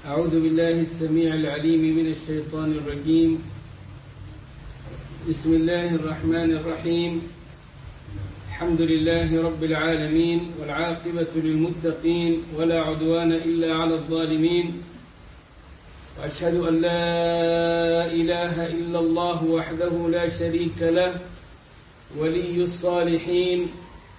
أعوذ بالله السميع العليم من الشيطان الرجيم. بسم الله الرحمن الرحيم. الحمد لله رب العالمين، والعاقبة للمتقين، ولا عدوان إلا على الظالمين. وأشهد أن لا إله إلا الله وحده لا شريك له ولي الصالحين.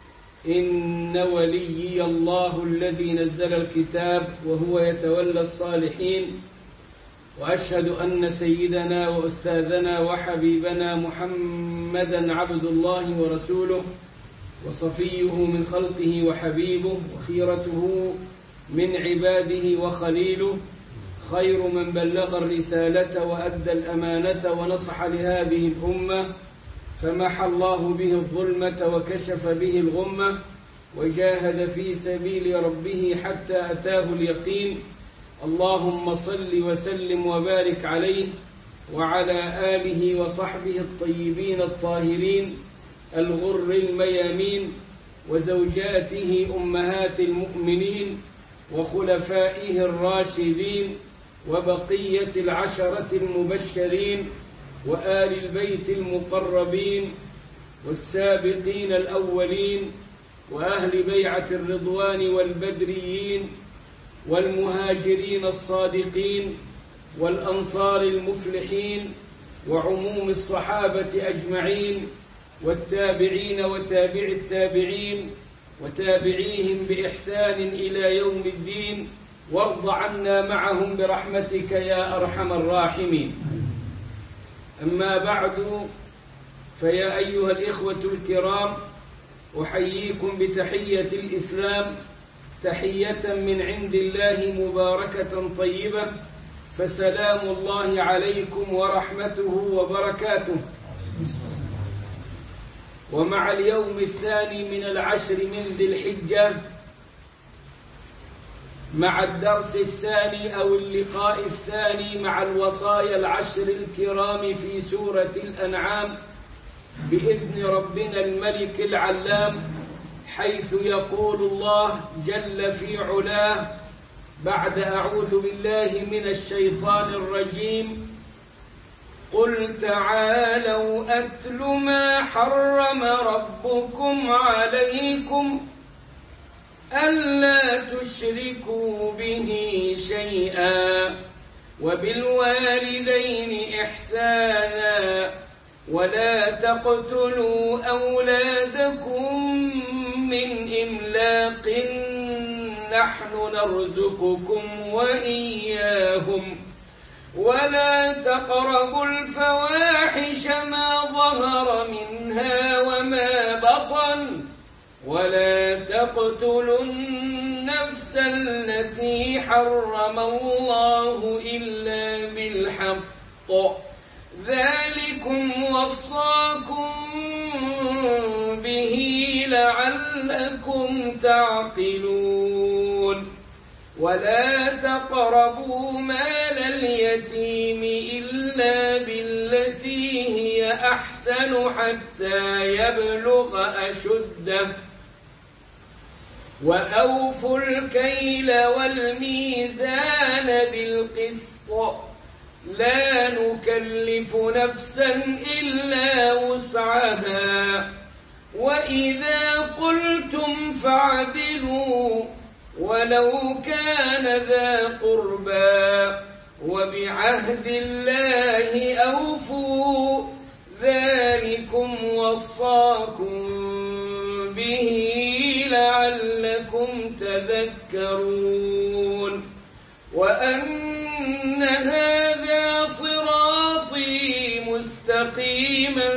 إن وليي الله الذي نزل الكتاب وهو يتولى الصالحين. وأشهد أن سيدنا وأستاذنا وحبيبنا محمدا عبد الله ورسوله، وصفيه من خلقه وحبيبه، وخيرته من عباده وخليله، خير من بلغ الرسالة وأدى الأمانة ونصح لهذه الأمة، فمحى الله به الظلمة وكشف به الغمة، وجاهد في سبيل ربه حتى أتاه اليقين. اللهم صل وسلم وبارك عليه وعلى آله وصحبه الطيبين الطاهرين الغر الميامين، وزوجاته أمهات المؤمنين، وخلفائه الراشدين، وبقية العشرة المبشرين، وآل البيت المقربين، والسابقين الأولين، وأهل بيعة الرضوان والبدريين، والمهاجرين الصادقين، والأنصار المفلحين، وعموم الصحابة أجمعين، والتابعين وتابع التابعين، وتابعيهم بإحسان إلى يوم الدين، وارض عنا معهم برحمتك يا أرحم الراحمين. أما بعد، فيا أيها الإخوة الكرام، أحييكم بتحية الإسلام، تحية من عند الله مباركة طيبة، فسلام الله عليكم ورحمته وبركاته. ومع اليوم الثاني من العشر من ذي الحجة، مع الدرس الثاني أو اللقاء الثاني مع الوصايا العشر الكرام في سورة الأنعام، بإذن ربنا الملك العلام، حيث يقول الله جل في علاه بعد أعوذ بالله من الشيطان الرجيم: قل تعالوا أتل ما حرم ربكم عليكم ألا تشركوا به شيئا، وبالوالدين إحسانا، ولا تقتلوا أولادكم من إملاق، نحن نرزقكم وإياهم، ولا تقربوا الفواحش ما ظهر منها وما بطن، ولا تقتلوا النفس التي حرم الله إلا بالحق، ذلكم وصاكم به لعلكم تعقلون. ولا تقربوا مال اليتيم إلا بالتي هي أحسن حتى يبلغ أشده، وأوفوا الكيل والميزان بالقسط، لا نكلف نفسا إلا وسعها، وإذا قلتم فاعدلوا ولو كان ذا قربى، وبعهد الله أوفوا، ذلكم وصاكم به لعلكم تذكرون. وأن هذا صراطي مستقيما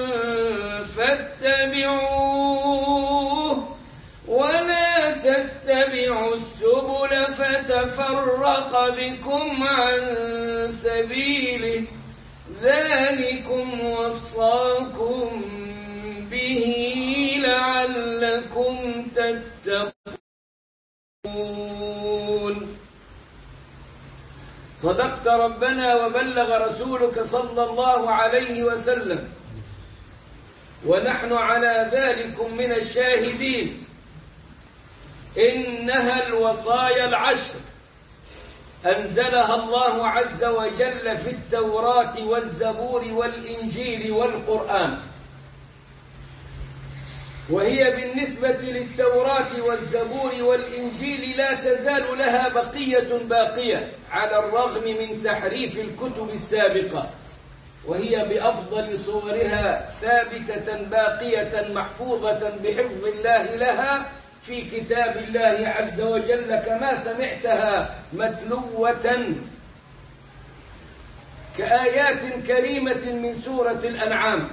فاتبعوه، ولا تتبعوا السبل فتفرق بكم عن سبيله، ذلكم وصاكم به لعلكم تتقون. صدقت ربنا وبلغ رسولك صلى الله عليه وسلم، ونحن على ذلك من الشاهدين. إنها الوصايا العشر أنزلها الله عز وجل في التوراة والزبور والإنجيل والقرآن. وهي بالنسبة للتوراة والزبور والإنجيل لا تزال لها بقية باقية على الرغم من تحريف الكتب السابقة، وهي بأفضل صورها ثابتة باقية محفوظة بحفظ الله لها في كتاب الله عز وجل كما سمعتها متلوة كآيات كريمة من سورة الأنعام،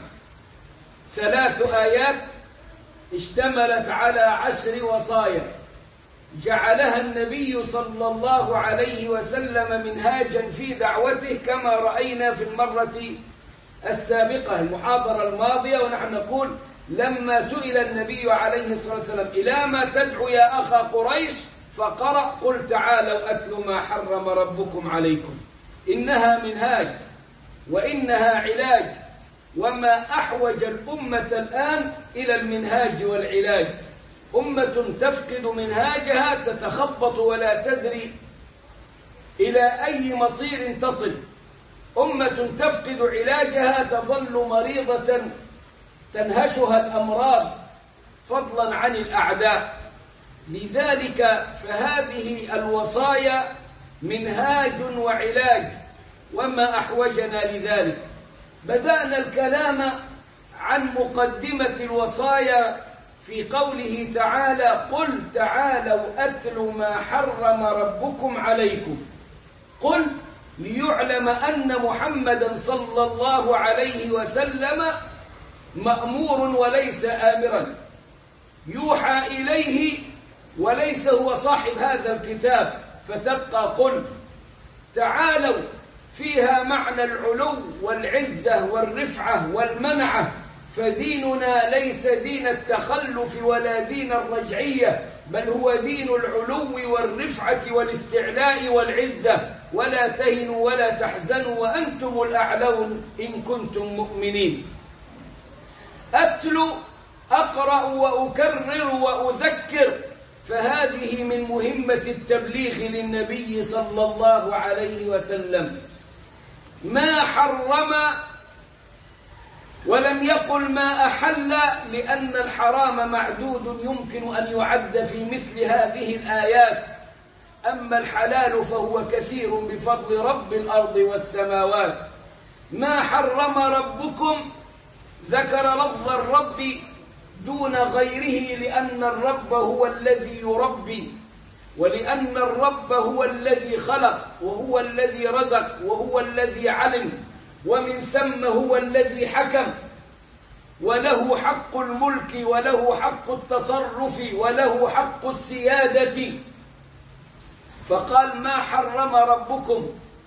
3 آيات اشتملت على 10 وصايا جعلها النبي صلى الله عليه وسلم منهاجا في دعوته كما رأينا في المرة السابقة المحاضرة الماضية، ونحن نقول لما سئل النبي عليه الصلاة والسلام إلى ما تدعو يا أخا قريش فقرأ قل تعالوا أتل ما حرم ربكم عليكم. إنها منهاج وإنها علاج، وما أحوج الأمة الآن إلى المنهاج والعلاج. أمة تفقد منهاجها تتخبط ولا تدري إلى أي مصير تصل، أمة تفقد علاجها تظل مريضة تنهشها الأمراض فضلا عن الأعداء. لذلك فهذه الوصايا منهاج وعلاج، وما أحوجنا لذلك. بدأنا الكلام عن مقدمة الوصايا في قوله تعالى قل تعالوا أتل ما حرم ربكم عليكم. قل ليعلم أن محمدا صلى الله عليه وسلم مأمور وليس آمرا، يوحى إليه وليس هو صاحب هذا الكتاب، فتبقى قل تعالوا فيها معنى العلو والعزة والرفعة والمنعة، فديننا ليس دين التخلف ولا دين الرجعية، بل هو دين العلو والرفعة والاستعلاء والعزة. ولا تهنوا ولا تحزنوا وأنتم الأعلون إن كنتم مؤمنين. أتلو أقرأ وأكرر وأذكر، فهذه من مهمة التبليغ للنبي صلى الله عليه وسلم. ما حرم ولم يقل ما أحل، لأن الحرام معدود يمكن أن يعد في مثل هذه الآيات، أما الحلال فهو كثير بفضل رب الأرض والسماوات. ما حرم ربكم ذكر لفظ الرب دون غيره، لأن الرب هو الذي يربي، ولأن الرب هو الذي خلق وهو الذي رزق وهو الذي علم، ومن ثم هو الذي حكم، وله حق الملك وله حق التصرف وله حق السيادة. فقال ما حرم ربكم،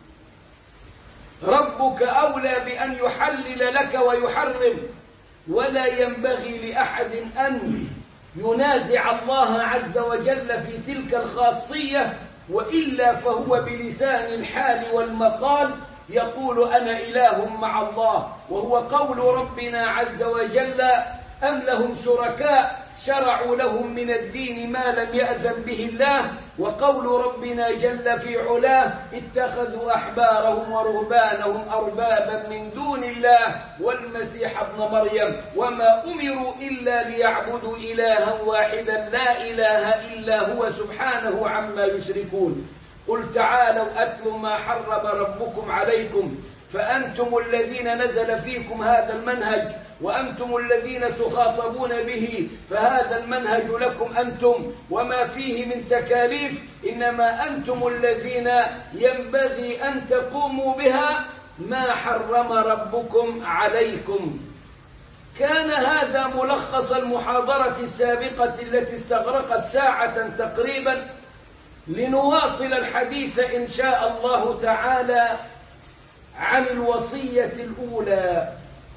ربك أولى بأن يحلل لك ويحرم، ولا ينبغي لأحد أن ينازع الله عز وجل في تلك الخاصية، وإلا فهو بلسان الحال والمقال يقول أنا إله مع الله، وهو قول ربنا عز وجل أم لهم شركاء شرعوا لهم من الدين ما لم يأذن به الله، وقول ربنا جل في علاه اتخذوا أحبارهم ورهبانهم أربابا من دون الله والمسيح ابن مريم وما أمروا إلا ليعبدوا إلها واحدا لا إله إلا هو سبحانه عما يشركون. قل تعالوا أتلوا ما حرم ربكم عليكم، فأنتم الذين نزل فيكم هذا المنهج، وأنتم الذين تخاطبون به، فهذا المنهج لكم أنتم، وما فيه من تكاليف إنما أنتم الذين ينبغي أن تقوموا بها. ما حرم ربكم عليكم. كان هذا ملخص المحاضرة السابقة التي استغرقت ساعة تقريبا، لنواصل الحديث إن شاء الله تعالى عن الوصية الأولى،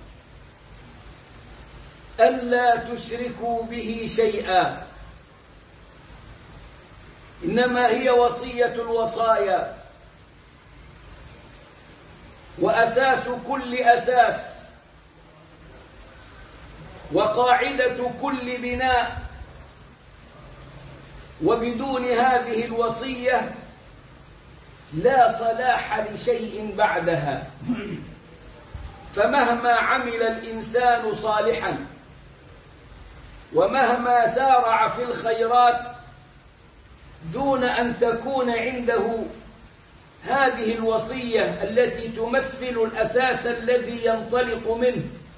ألا تشركوا به شيئا، إنما هي وصية الوصايا وأساس كل أساس وقاعدة كل بناء، وبدون هذه الوصية لا صلاح لشيء بعدها. فمهما عمل الإنسان صالحا ومهما سارع في الخيرات دون أن تكون عنده هذه الوصية التي تمثل الأساس الذي ينطلق منه،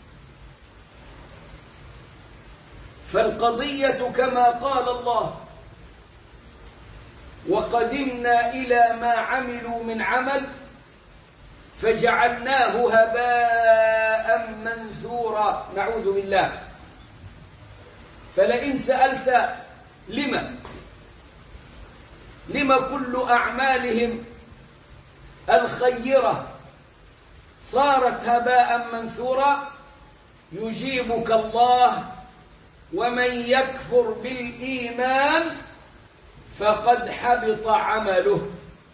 فالقضية كما قال الله: وقدمنا إلى ما عملوا من عمل فجعلناه هباء منثورا. نعوذ بالله. فلئن سألت لما كل أعمالهم الخيرة صارت هباء منثورا، يجيبك الله: ومن يكفر بالإيمان فقد حبط عمله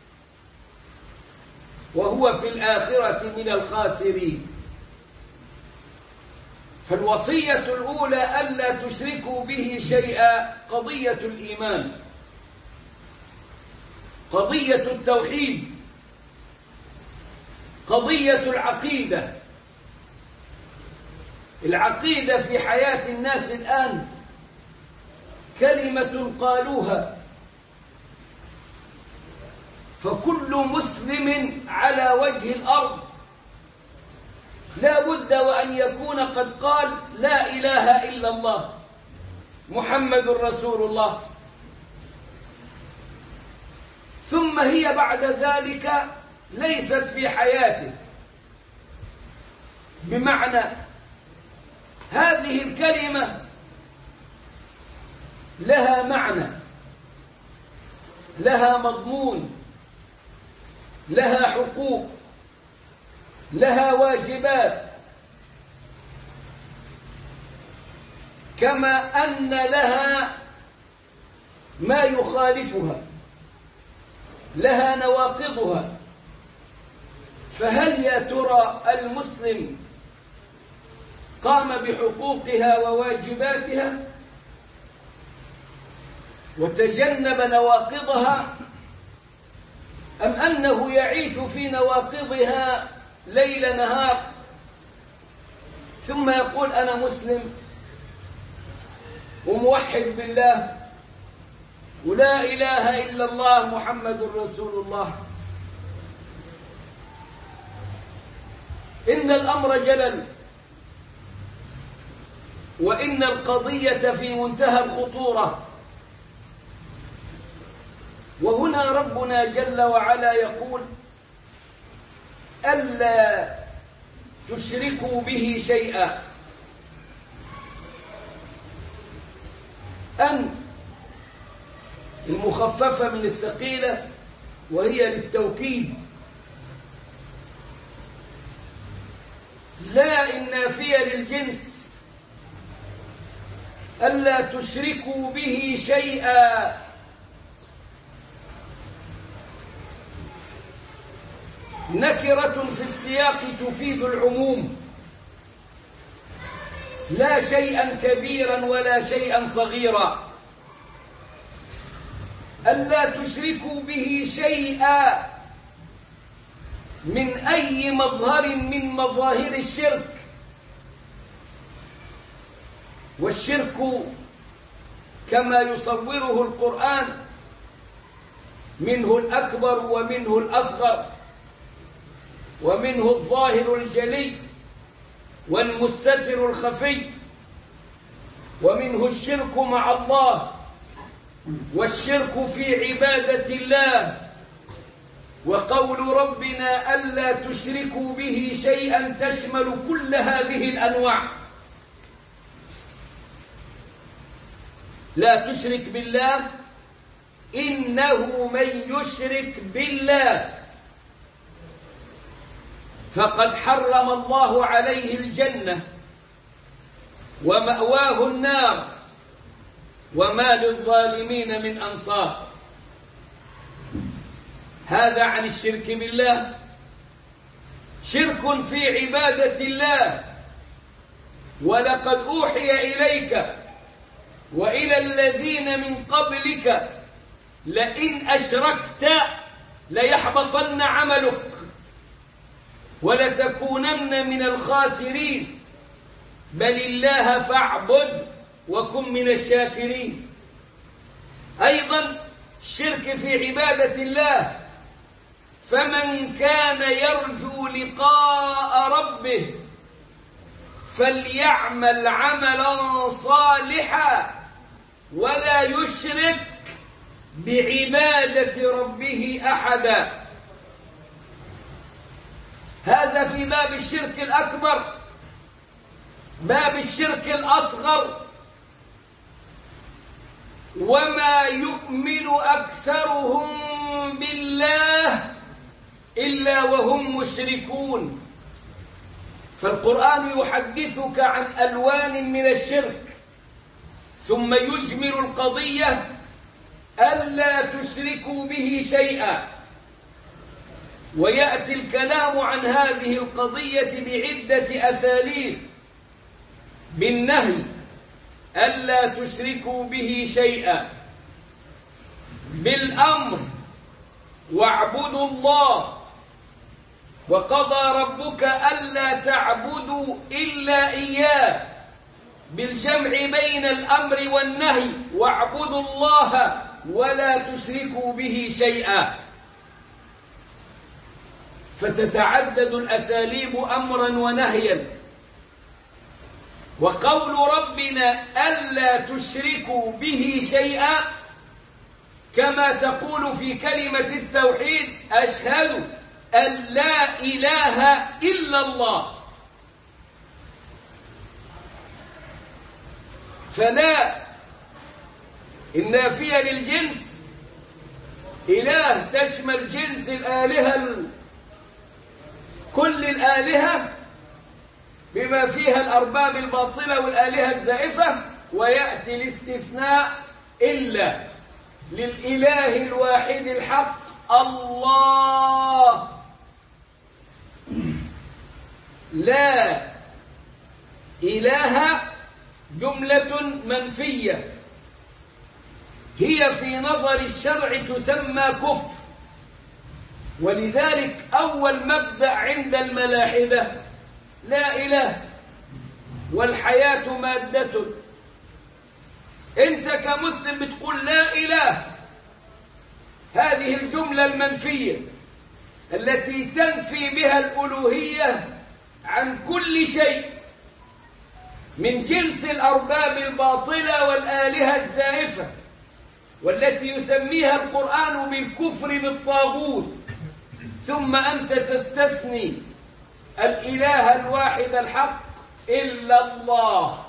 وهو في الآخرة من الخاسرين. فالوصية الأولى ألا تشركوا به شيئا، قضية الإيمان، قضية التوحيد، قضية العقيدة. العقيدة في حياة الناس الآن كلمة قالوها، فكل مسلم على وجه الأرض لا بد وأن يكون قد قال: لا إله إلا الله محمد رسول الله. ثم هي بعد ذلك ليست في حياته، بمعنى هذه الكلمة لها معنى، لها مضمون، لها حقوق، لها واجبات، كما أن لها ما يخالفها، لها نواقضها. فهل يا ترى المسلم قام بحقوقها وواجباتها وتجنب نواقضها، أم أنه يعيش في نواقضها ليل نهار ثم يقول: أنا مسلم وموحد بالله ولا إله إلا الله محمد رسول الله؟ إن الأمر جلل، وإن القضية في منتهى الخطورة. وهنا ربنا جل وعلا يقول: ألا تشركوا به شيئا. أن المخففة من الثقيلة وهي للتوكيد، لا النافية للجنس، ألا تشركوا به شيئا. نكرة في السياق تفيد العموم، لا شيئا كبيرا ولا شيئا صغيرا. ألا تشركوا به شيئا من أي مظهر من مظاهر الشرك. والشرك كما يصوره القرآن منه الأكبر ومنه الأصغر، ومنه الظاهر الجلي والمستتر الخفي، ومنه الشرك مع الله، والشرك في عبادة الله. وقول ربنا ألا تشركوا به شيئا تشمل كل هذه الأنواع. لا تشرك بالله، إنه من يشرك بالله فقد حرم الله عليه الجنة ومأواه النار وما للظالمين من أنصار. هذا عن الشرك بالله. شرك في عبادة الله: ولقد أوحي إليك وإلى الذين من قبلك لئن أشركت ليحبطن عملك ولتكونن من الخاسرين، بل الله فاعبد وكن من الشاكرين. أيضا الشرك في عبادة الله، فمن كان يرجو لقاء ربه فليعمل عملا صالحا ولا يشرك بعبادة ربه أحدا. هذا في باب الشرك الأكبر. باب الشرك الأصغر: وما يؤمن أكثرهم بالله إلا وهم مشركون. فالقرآن يحدثك عن ألوان من الشرك، ثم يجمل القضية ألا تشركوا به شيئا، ويأتي الكلام عن هذه القضية بعدة أساليب: بالنهي ألا تشركوا به شيئا، بالأمر واعبدوا الله، وقضى ربك ألا تعبدوا إلا إياه، بالجمع بين الأمر والنهي: واعبدوا الله ولا تشركوا به شيئا. فتتعدد الأساليب أمرا ونهيا. وقول ربنا ألا تشركوا به شيئا كما تقول في كلمة التوحيد: أشهد أن لا إله إلا الله. فلا النافية للجنس، إله تشمل جنس الآلهة، كل الآلهة بما فيها الأرباب الباطلة والآلهة الزائفة، ويأتي الاستثناء إلا للإله الواحد الحق الله. لا إله جملة منفية، هي في نظر الشرع تسمى كفر، ولذلك أول مبدأ عند الملاحدة: لا إله والحياة مادة. أنت كمسلم بتقول لا إله، هذه الجملة المنفية التي تنفي بها الألوهية عن كل شيء من جنس الأرباب الباطلة والآلهة الزائفة، والتي يسميها القرآن بالكفر بالطاغوت. ثم أنت تستثني الإله الواحد الحق إلا الله،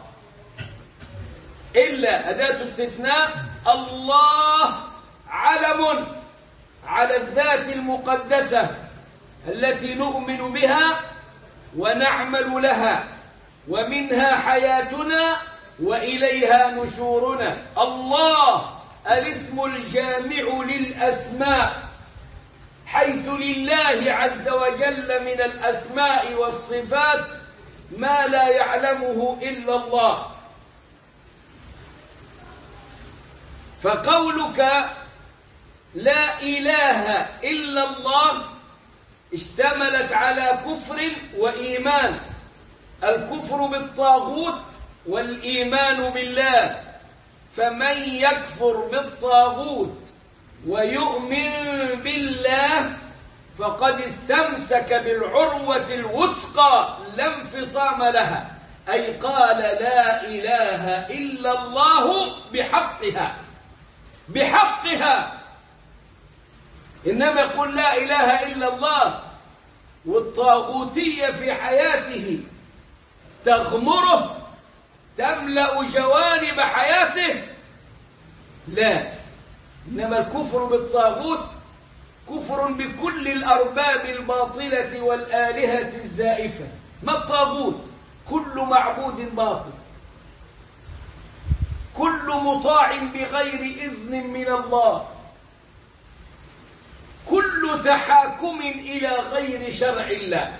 إلا أداة استثناء. الله علم على الذات المقدسة التي نؤمن بها ونعمل لها، ومنها حياتنا وإليها نشورنا. الله الاسم الجامع للأسماء، حيث لله عز وجل من الأسماء والصفات ما لا يعلمه إلا الله. فقولك لا إله إلا الله اشتملت على كفر وإيمان: الكفر بالطاغوت والإيمان بالله. فمن يكفر بالطاغوت ويؤمن بالله فقد استمسك بالعروة الوثقى لا انفصام لها، أي قال لا إله إلا الله بحقها، بحقها. إنما يقول لا إله إلا الله والطاغوتية في حياته تغمره، تملأ جوانب حياته، لا. إنما الكفر بالطاغوت كفر بكل الأرباب الباطلة والآلهة الزائفة. ما الطاغوت؟ كل معبود باطل، كل مطاع بغير إذن من الله، كل تحاكم إلى غير شرع الله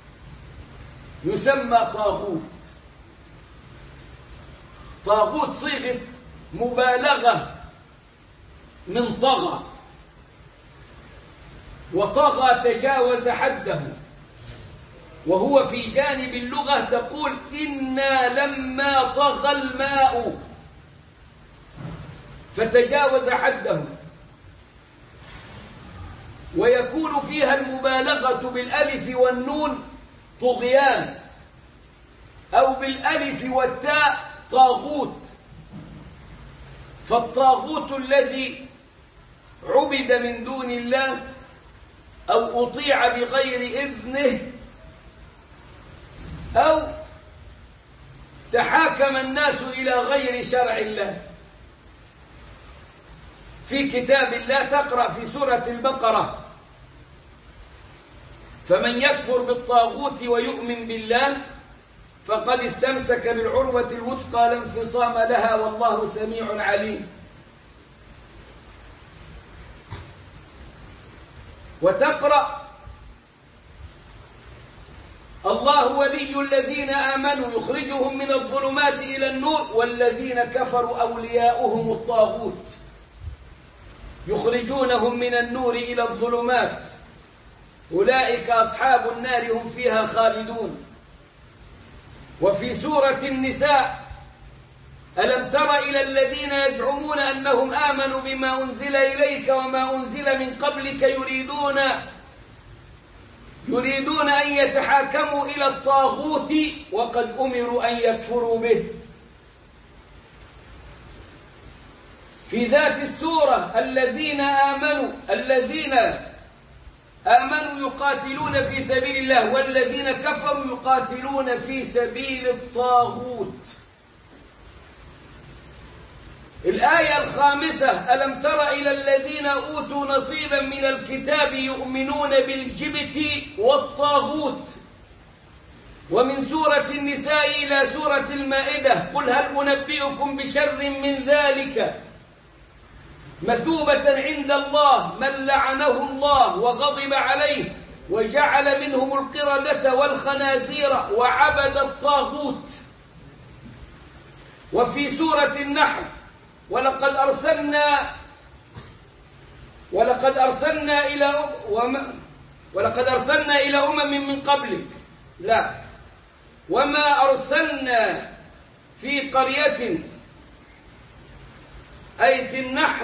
يسمى طاغوت. طاغوت صيغة مبالغة من طغى، وطغى تجاوز حده، وهو في جانب اللغة تقول إنا لما طغى الماء فتجاوز حده، ويكون فيها المبالغة بالألف والنون طغيان، أو بالألف والتاء طاغوت. فالطاغوت الذي عبد من دون الله أو أطيع بغير إذنه أو تحاكم الناس إلى غير شرع الله. في كتاب الله تقرأ في سورة البقرة: فمن يكفر بالطاغوت ويؤمن بالله فقد استمسك بالعروة الوثقى لا انفصام لها والله سميع عليم. وتقرأ: الله ولي الذين آمنوا يخرجهم من الظلمات إلى النور والذين كفروا أولياؤهم الطاغوت يخرجونهم من النور إلى الظلمات أولئك أصحاب النار هم فيها خالدون. وفي سورة النساء: ألم تر إلى الذين يزعمون أنهم آمنوا بما أنزل إليك وما أنزل من قبلك يريدون أن يتحاكموا إلى الطاغوت وقد أمروا أن يكفروا به. في ذات السورة: الذين آمنوا يقاتلون في سبيل الله والذين كفروا يقاتلون في سبيل الطاغوت. الآية الخامسة: ألم تر إلى الذين أوتوا نصيبا من الكتاب يؤمنون بالجبت والطاغوت. ومن سورة النساء إلى سورة المائدة: قل هل أنبئكم بشر من ذلك مثوبة عند الله من لعنه الله وغضب عليه وجعل منهم القردة والخنازير وعبد الطاغوت. وفي سورة النحل: ولقد أرسلنا إلى أمم من قبلك وما أرسلنا في قرية آية النحل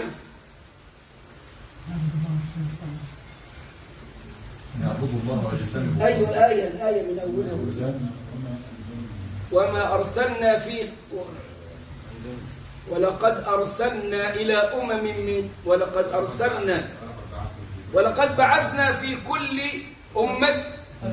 يعبدوا الله ويجتنبوا. أي الآية من أولها: وما أرسلنا في ولقد أرسلنا إلى أمم من ولقد بعثنا في كل أمة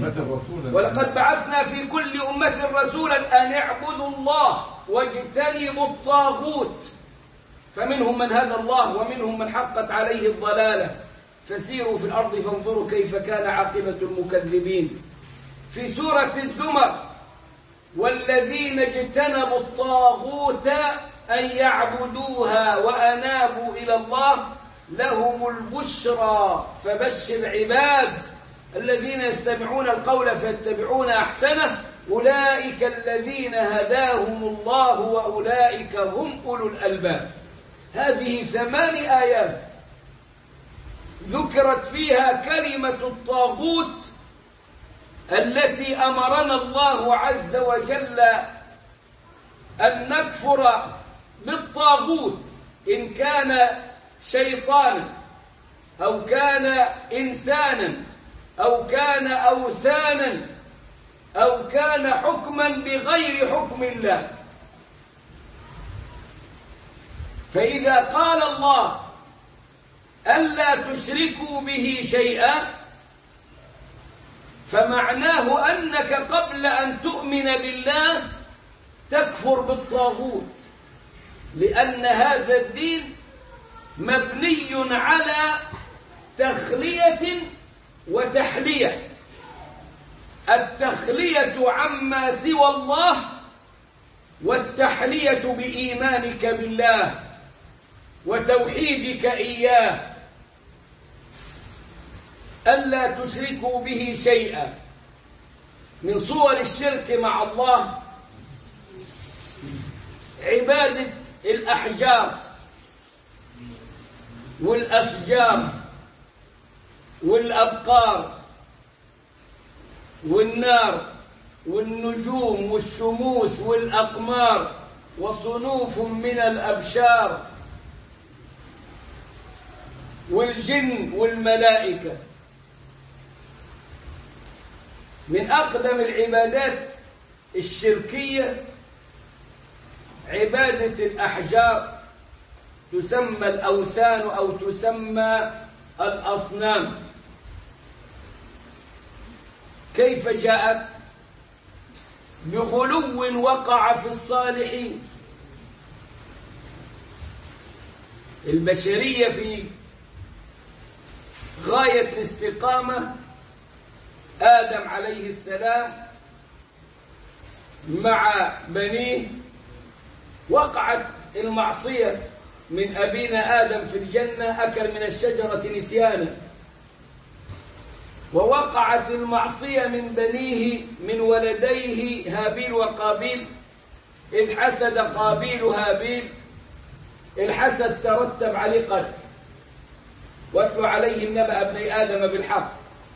رسولا أن اعبدوا الله واجتنبوا الطاغوت فمنهم من هدى الله ومنهم من حقت عليه الضلالة فسيروا في الأرض فانظروا كيف كان عاقبة المكذبين. في سورة الزمر: والذين اجتنبوا الطاغوت أن يعبدوها وأنابوا إلى الله لهم البشرى فبشر عباد الذين يستمعون القول فيتبعون أحسنه أولئك الذين هداهم الله وأولئك هم أولو الألباب. هذه 8 آيات ذكرت فيها كلمة الطاغوت التي أمرنا الله عز وجل أن نكفر بالطاغوت إن كان شيطانا أو كان إنسانا أو كان أوثانا أو كان حكما بغير حكم الله. فإذا قال الله ألا تشركوا به شيئا فمعناه أنك قبل أن تؤمن بالله تكفر بالطاغوت، لأن هذا الدين مبني على تخلية وتحلية. التخلية عما سوى الله والتحلية بإيمانك بالله وتوحيدك إياه. ألا تشركوا به شيئا. من صور الشرك مع الله عبادة الأحجار والأشجار والأبقار والنار والنجوم والشموس والأقمار وصنوف من الأبشار والجن والملائكة. من أقدم العبادات الشركية عبادة الأحجار، تسمى الأوثان أو تسمى الأصنام. كيف جاءت؟ بغلو وقع في الصالحين. البشرية في غاية الاستقامة. آدم عليه السلام مع بنيه وقعت المعصية من أبينا آدم في الجنة، أكل من الشجرة نسيانا، ووقعت المعصية من بنيه من ولديه هابيل وقابيل، إذ حسد قابيل هابيل. الحسد ترتب عليه قتل. واتل عليهم نبأ ابني آدم بالحق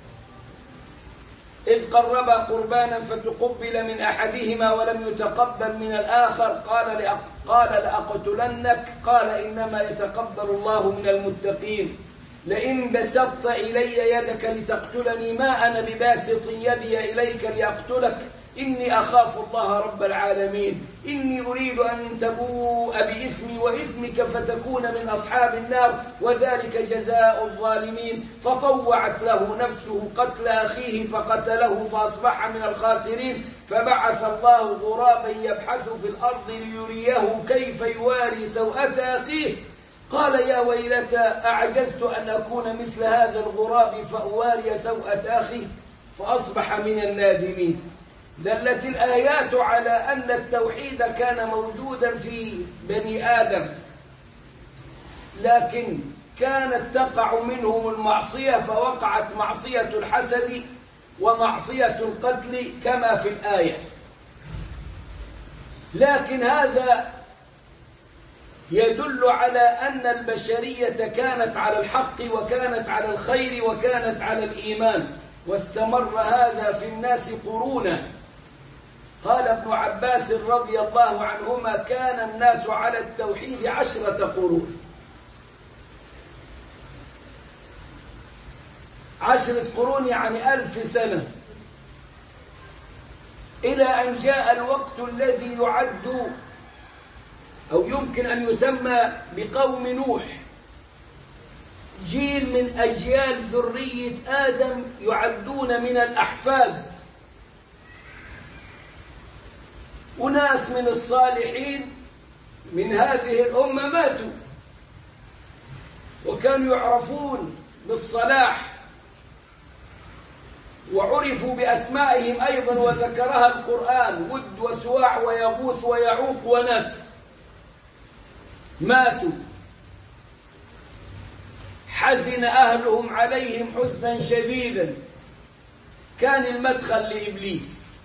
إذ قربا قربانا فتقبل من أحدهما ولم يتقبل من الآخر قال لأقتلنك قال إنما يتقبل الله من المتقين. لئن بسطت إلي يدك لتقتلني ما أنا بباسط يدي إليك لأقتلك إني أخاف الله رب العالمين. إني أريد أن تبوء بإثمي وإثمك فتكون من أصحاب النار وذلك جزاء الظالمين. فطوعت له نفسه قتل أخيه فقتله فأصبح من الخاسرين. فبعث الله غرابا يبحث في الأرض ليريه كيف يواري سوءة أخيه قال يا ويلتى أعجزت أن أكون مثل هذا الغراب فأواري سوءة أخي فأصبح من النادمين. دلت الآيات على أن التوحيد كان موجودا في بني آدم، لكن كانت تقع منهم المعصية، فوقعت معصية الحسد ومعصية القتل كما في الآية. لكن هذا يدل على أن البشرية كانت على الحق وكانت على الخير وكانت على الإيمان، واستمر هذا في الناس قرونا. قال ابن عباس رضي الله عنهما كان الناس على التوحيد 10 قرون. 10 قرون يعني 1000 سنة، إلى أن جاء الوقت الذي يعد أو يمكن أن يسمى بقوم نوح، جيل من أجيال ذرية آدم يعدون من الأحفاد، وناس من الصالحين من هذه الأمة ماتوا وكانوا يعرفون بالصلاح وعرفوا بأسمائهم أيضا وذكرها القرآن، ود وسواع ويغوث ويعوق وناس ماتوا. حزن أهلهم عليهم حزنا شديدا. كان المدخل لإبليس.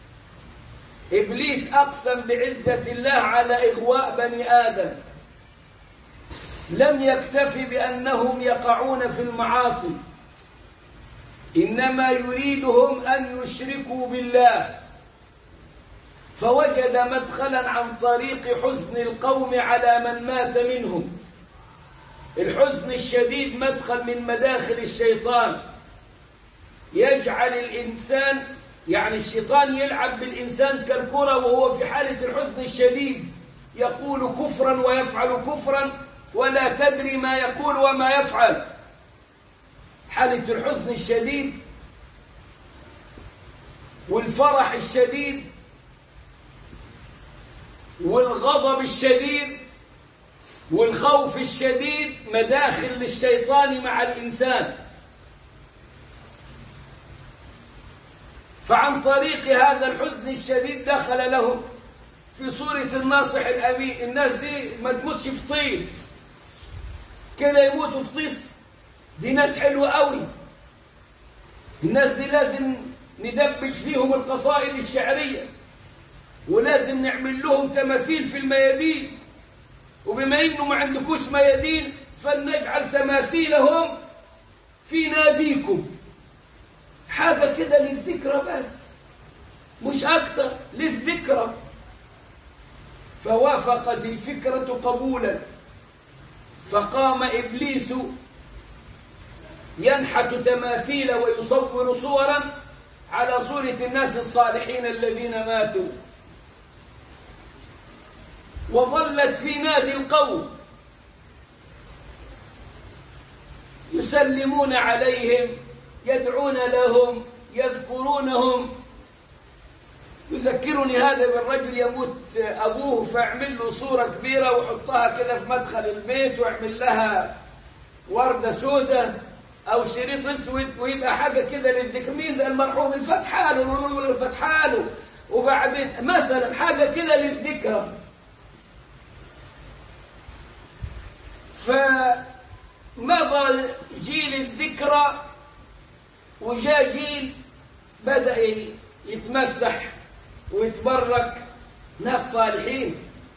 إبليس أقسم بعزة الله على إغواء بني آدم. لم يكتف بأنهم يقعون في المعاصي، إنما يريدهم أن يشركوا بالله. فوجد مدخلا عن طريق حزن القوم على من مات منهم. الحزن الشديد مدخل من مداخل الشيطان، يجعل الإنسان يعني الشيطان يلعب بالإنسان كالكرة وهو في حالة الحزن الشديد، يقول كفرا ويفعل كفرا ولا تدري ما يقول وما يفعل. حالة الحزن الشديد والفرح الشديد والغضب الشديد والخوف الشديد مداخل للشيطان مع الإنسان. فعن طريق هذا الحزن الشديد دخل لهم في صورة الناصح الأمين. الناس دي ما تموتش في طيس كده، يموتوا في طيس؟ دي ناس حلوة قوي. الناس دي لازم ندبج فيهم القصائد الشعرية، ولازم نعمل لهم تماثيل في الميادين، وبما انه ما عندكوش ميادين فلنجعل تماثيلهم في ناديكم، حاجة كده للذكرى بس مش أكتر، للذكرى. فوافقت الفكرة قبولا، فقام إبليس ينحت تماثيل ويصور صورا على صورة الناس الصالحين الذين ماتوا، وظلت في نادي القوم يسلمون عليهم، يدعون لهم، يذكرونهم. يذكرني هذا بالرجل يموت أبوه فاعمل له صورة كبيرة وحطها كده في مدخل البيت، واعمل لها وردة سوداء أو شريط أسود، ويبقى حاجة كده للذكر. مين ده المرحوم؟ الفتحاله وبعدين مثلا حاجة كده للذكرى. فمضى جيل الذكرى وجاء جيل بدأ يتمسح ويتبرك، ناس صالحين.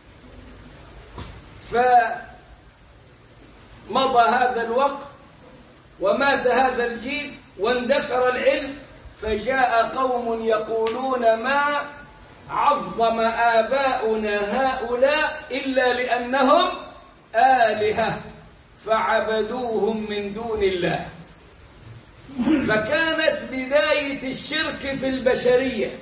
فمضى هذا الوقت ومات هذا الجيل واندثر العلم، فجاء قوم يقولون ما عظم آباؤنا هؤلاء إلا لأنهم آلهة فعبدوهم من دون الله. فكانت بداية الشرك في البشرية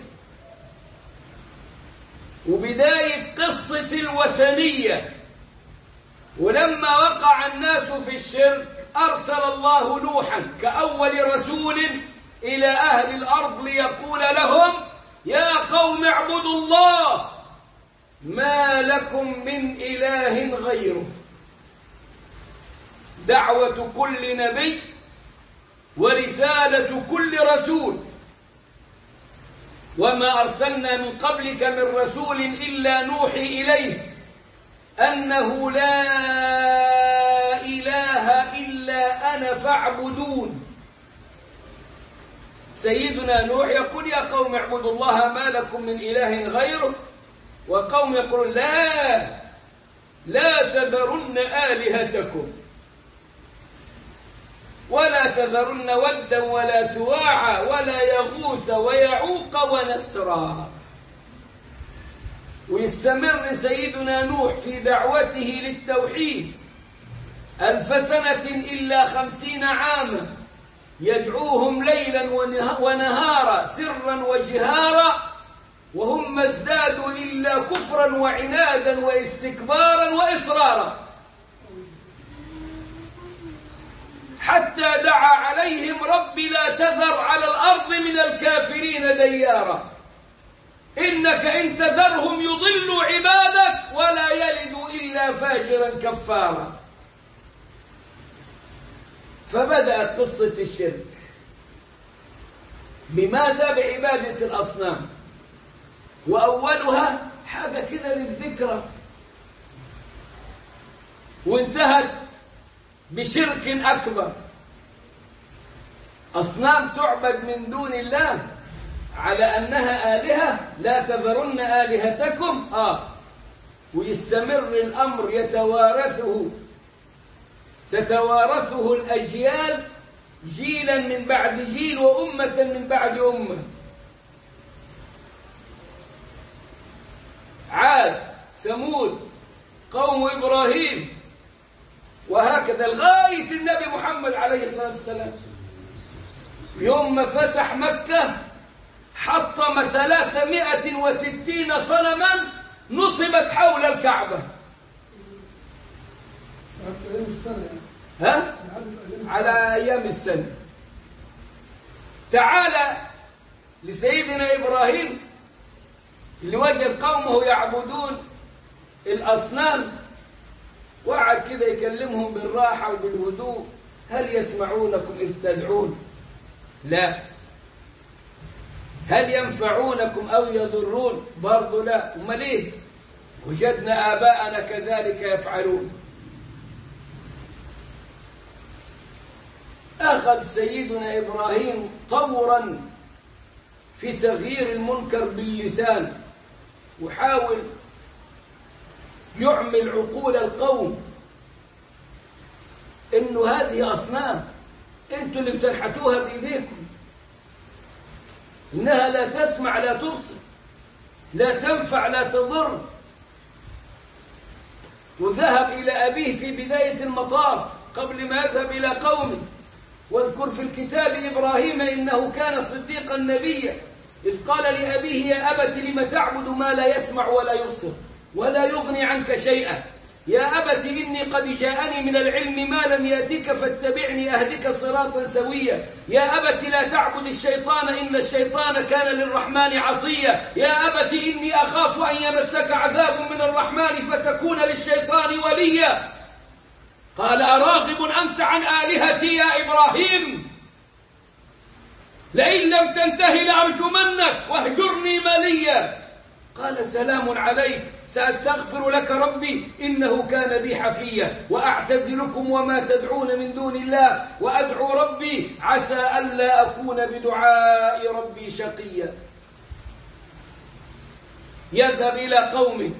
وبداية قصة الوثنية. ولما وقع الناس في الشرك أرسل الله نوحا كأول رسول إلى أهل الأرض ليقول لهم يا قوم اعبدوا الله ما لكم من إله غيره. دعوة كل نبي ورسالة كل رسول. وما أرسلنا من قبلك من رسول إلا نوحي إليه أنه لا إله إلا أنا فاعبدون. سيدنا نوح يقول يا قوم اعبدوا الله ما لكم من إله غيره، وقوم يقولون لا تذرن آلهتكم ولا تذرن ودا ولا سواعا ولا يغوث ويعوق ونسرا. ويستمر سيدنا نوح في دعوته للتوحيد 1000 سنة إلا 50 عاما، يدعوهم ليلا ونهارا سرا وجهارا، وهم ما ازدادوا إلا كفرا وعنادا واستكبارا وإصرارا، حتى دعا عليهم رب لا تذر على الأرض من الكافرين ديارا إنك إن تذرهم يضلوا عبادك ولا يلدوا إلا فاجرا كفارا. فبدأت قصة الشرك. بماذا؟ بعبادة الأصنام، وأولها حاجة كده للذكرى، وانتهت بشرك أكبر. أصنام تعبد من دون الله على أنها آلهة، لا تذرن آلهتكم. ويستمر الأمر تتوارثه الأجيال جيلا من بعد جيل وأمة من بعد أمة. عاد، ثمود، قوم إبراهيم، وهكذا لغاية النبي محمد عليه الصلاة والسلام. يوم ما فتح مكة حطم 360 صنما نصبت حول الكعبة. على أيام السنة. تعالى لسيدنا إبراهيم اللي وجد قومه يعبدون الأصنام، وقعد كده يكلمهم بالراحة وبالهدوء. هل يسمعونكم إذ تدعون؟ لا. هل ينفعونكم أو يضرون؟ برضو لا. أمال ليه؟ وجدنا آباءنا كذلك يفعلون. أخذ سيدنا إبراهيم طورا في تغيير المنكر باللسان، وحاول يعمل عقول القوم إنه هذه أصنام، انتوا اللي بتنحتوها بإيديكم. إنها لا تسمع لا تبصر، لا تنفع لا تضر. وذهب إلى أبيه في بداية المطاف قبل ما يذهب إلى قومه. واذكر في الكتاب إبراهيم إنه كان صديقا نبيا، إذ قال لأبيه يا أبت لم تعبد ما لا يسمع ولا يبصر ولا يغني عنك شيئا، يا أبت إني قد جاءني من العلم ما لم يأتك فاتبعني أهدك صراطا سويا، يا أبت لا تعبد الشيطان إن الشيطان كان للرحمن عصيا، يا أبت إني أخاف أن يمسك عذاب من الرحمن فتكون للشيطان وليا. قال أراغب أنت عن آلهتي يا إبراهيم؟ لئن لم تنته لأرجمنك واهجرني مليا. قال سلام عليك سأستغفر لك ربي إنه كان بي حفيا، وأعتزلكم وما تدعون من دون الله وأدعو ربي عسى ألا أكون بدعاء ربي شقيا. يذهب إلى قومه.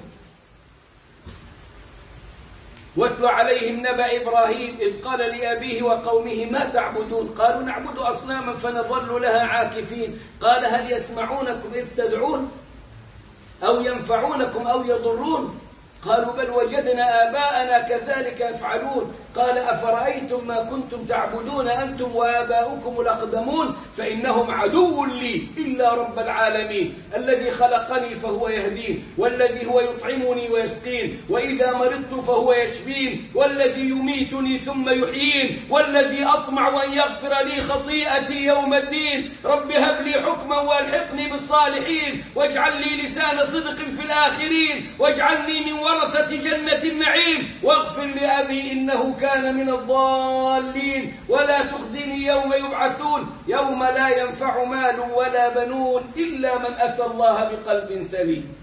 واتل عليهم نبأ إبراهيم إذ قال لأبيه وقومه ما تعبدون؟ قالوا نعبد أصناما فنظل لها عاكفين. قال هل يسمعونكم إذ تدعون أو ينفعونكم أو يضرون؟ قالوا بل وجدنا آباءنا كذلك يفعلون. قال أفرأيتم ما كنتم تعبدون أنتم وآباؤكم الأقدمون فإنهم عدو لي إلا رب العالمين الذي خلقني فهو يهدين، والذي هو يطعمني ويسقين، وإذا مرضت فهو يشفين، والذي يميتني ثم يحيين، والذي أطمع أن يغفر لي خطيئتي يوم الدين. رب هب لي حكما والحقني بالصالحين واجعل لي لسان صدق في الآخرين واجعلني من ورثة جنة النعيم واغفر لأبي إنه كان من الضالين ولا تخزني يوم يبعثون يوم لا ينفع مال ولا بنون إلا من أتى الله بقلب سليم.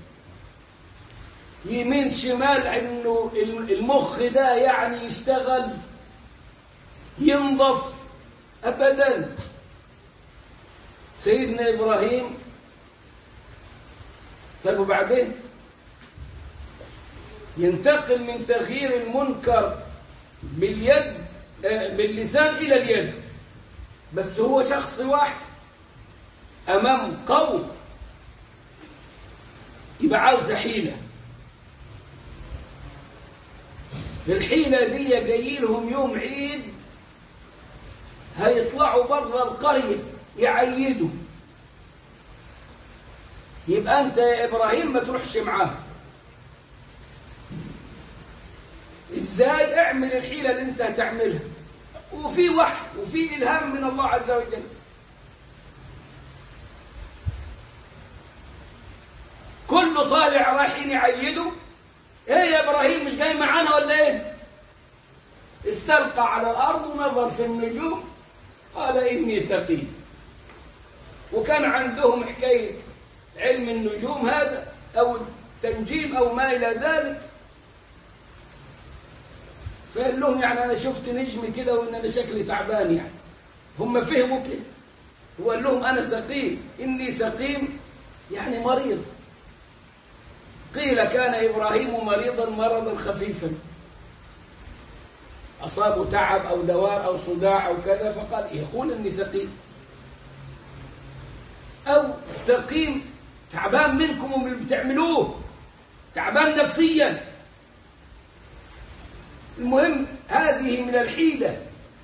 يمين شمال إنه المخ ده يعني يشتغل ينظف أبدا. سيدنا إبراهيم طيب وبعدين ينتقل من تغيير المنكر باليد باللسان إلى اليد، بس هو شخص واحد أمام قوم، يبقى عاوز حيلة. الحيلة دي جاي لهم يوم عيد هيطلعوا برا القرية يعيدوا. يبقى أنت يا إبراهيم ما تروحش معاه. إزاي؟ اعمل الحيلة اللي أنت هتعملها، وفي وحي وفي إلهام من الله عز وجل. كله طالع رايحين يعيدوا. إيه يا إبراهيم مش جاي معانا ولا إيه؟ استلقى على الأرض ونظر في النجوم قال إني سقيم. وكان عندهم حكاية علم النجوم هذا أو التنجيم أو ما إلى ذلك. فقال لهم يعني أنا شفت نجم كده وإن أنا شكلي تعبان يعني. هم فهموا كده. وقال لهم أنا سقيم، إني سقيم يعني مريض. قيل كان إبراهيم مريضا مرضا خفيفا أصابه تعب أو دوار أو صداع أو كذا، فقال يقول إني سقيم. أو سقيم تعبان منكم ومن اللي بتعملوه، تعبان نفسيا. المهم هذه من الحيلة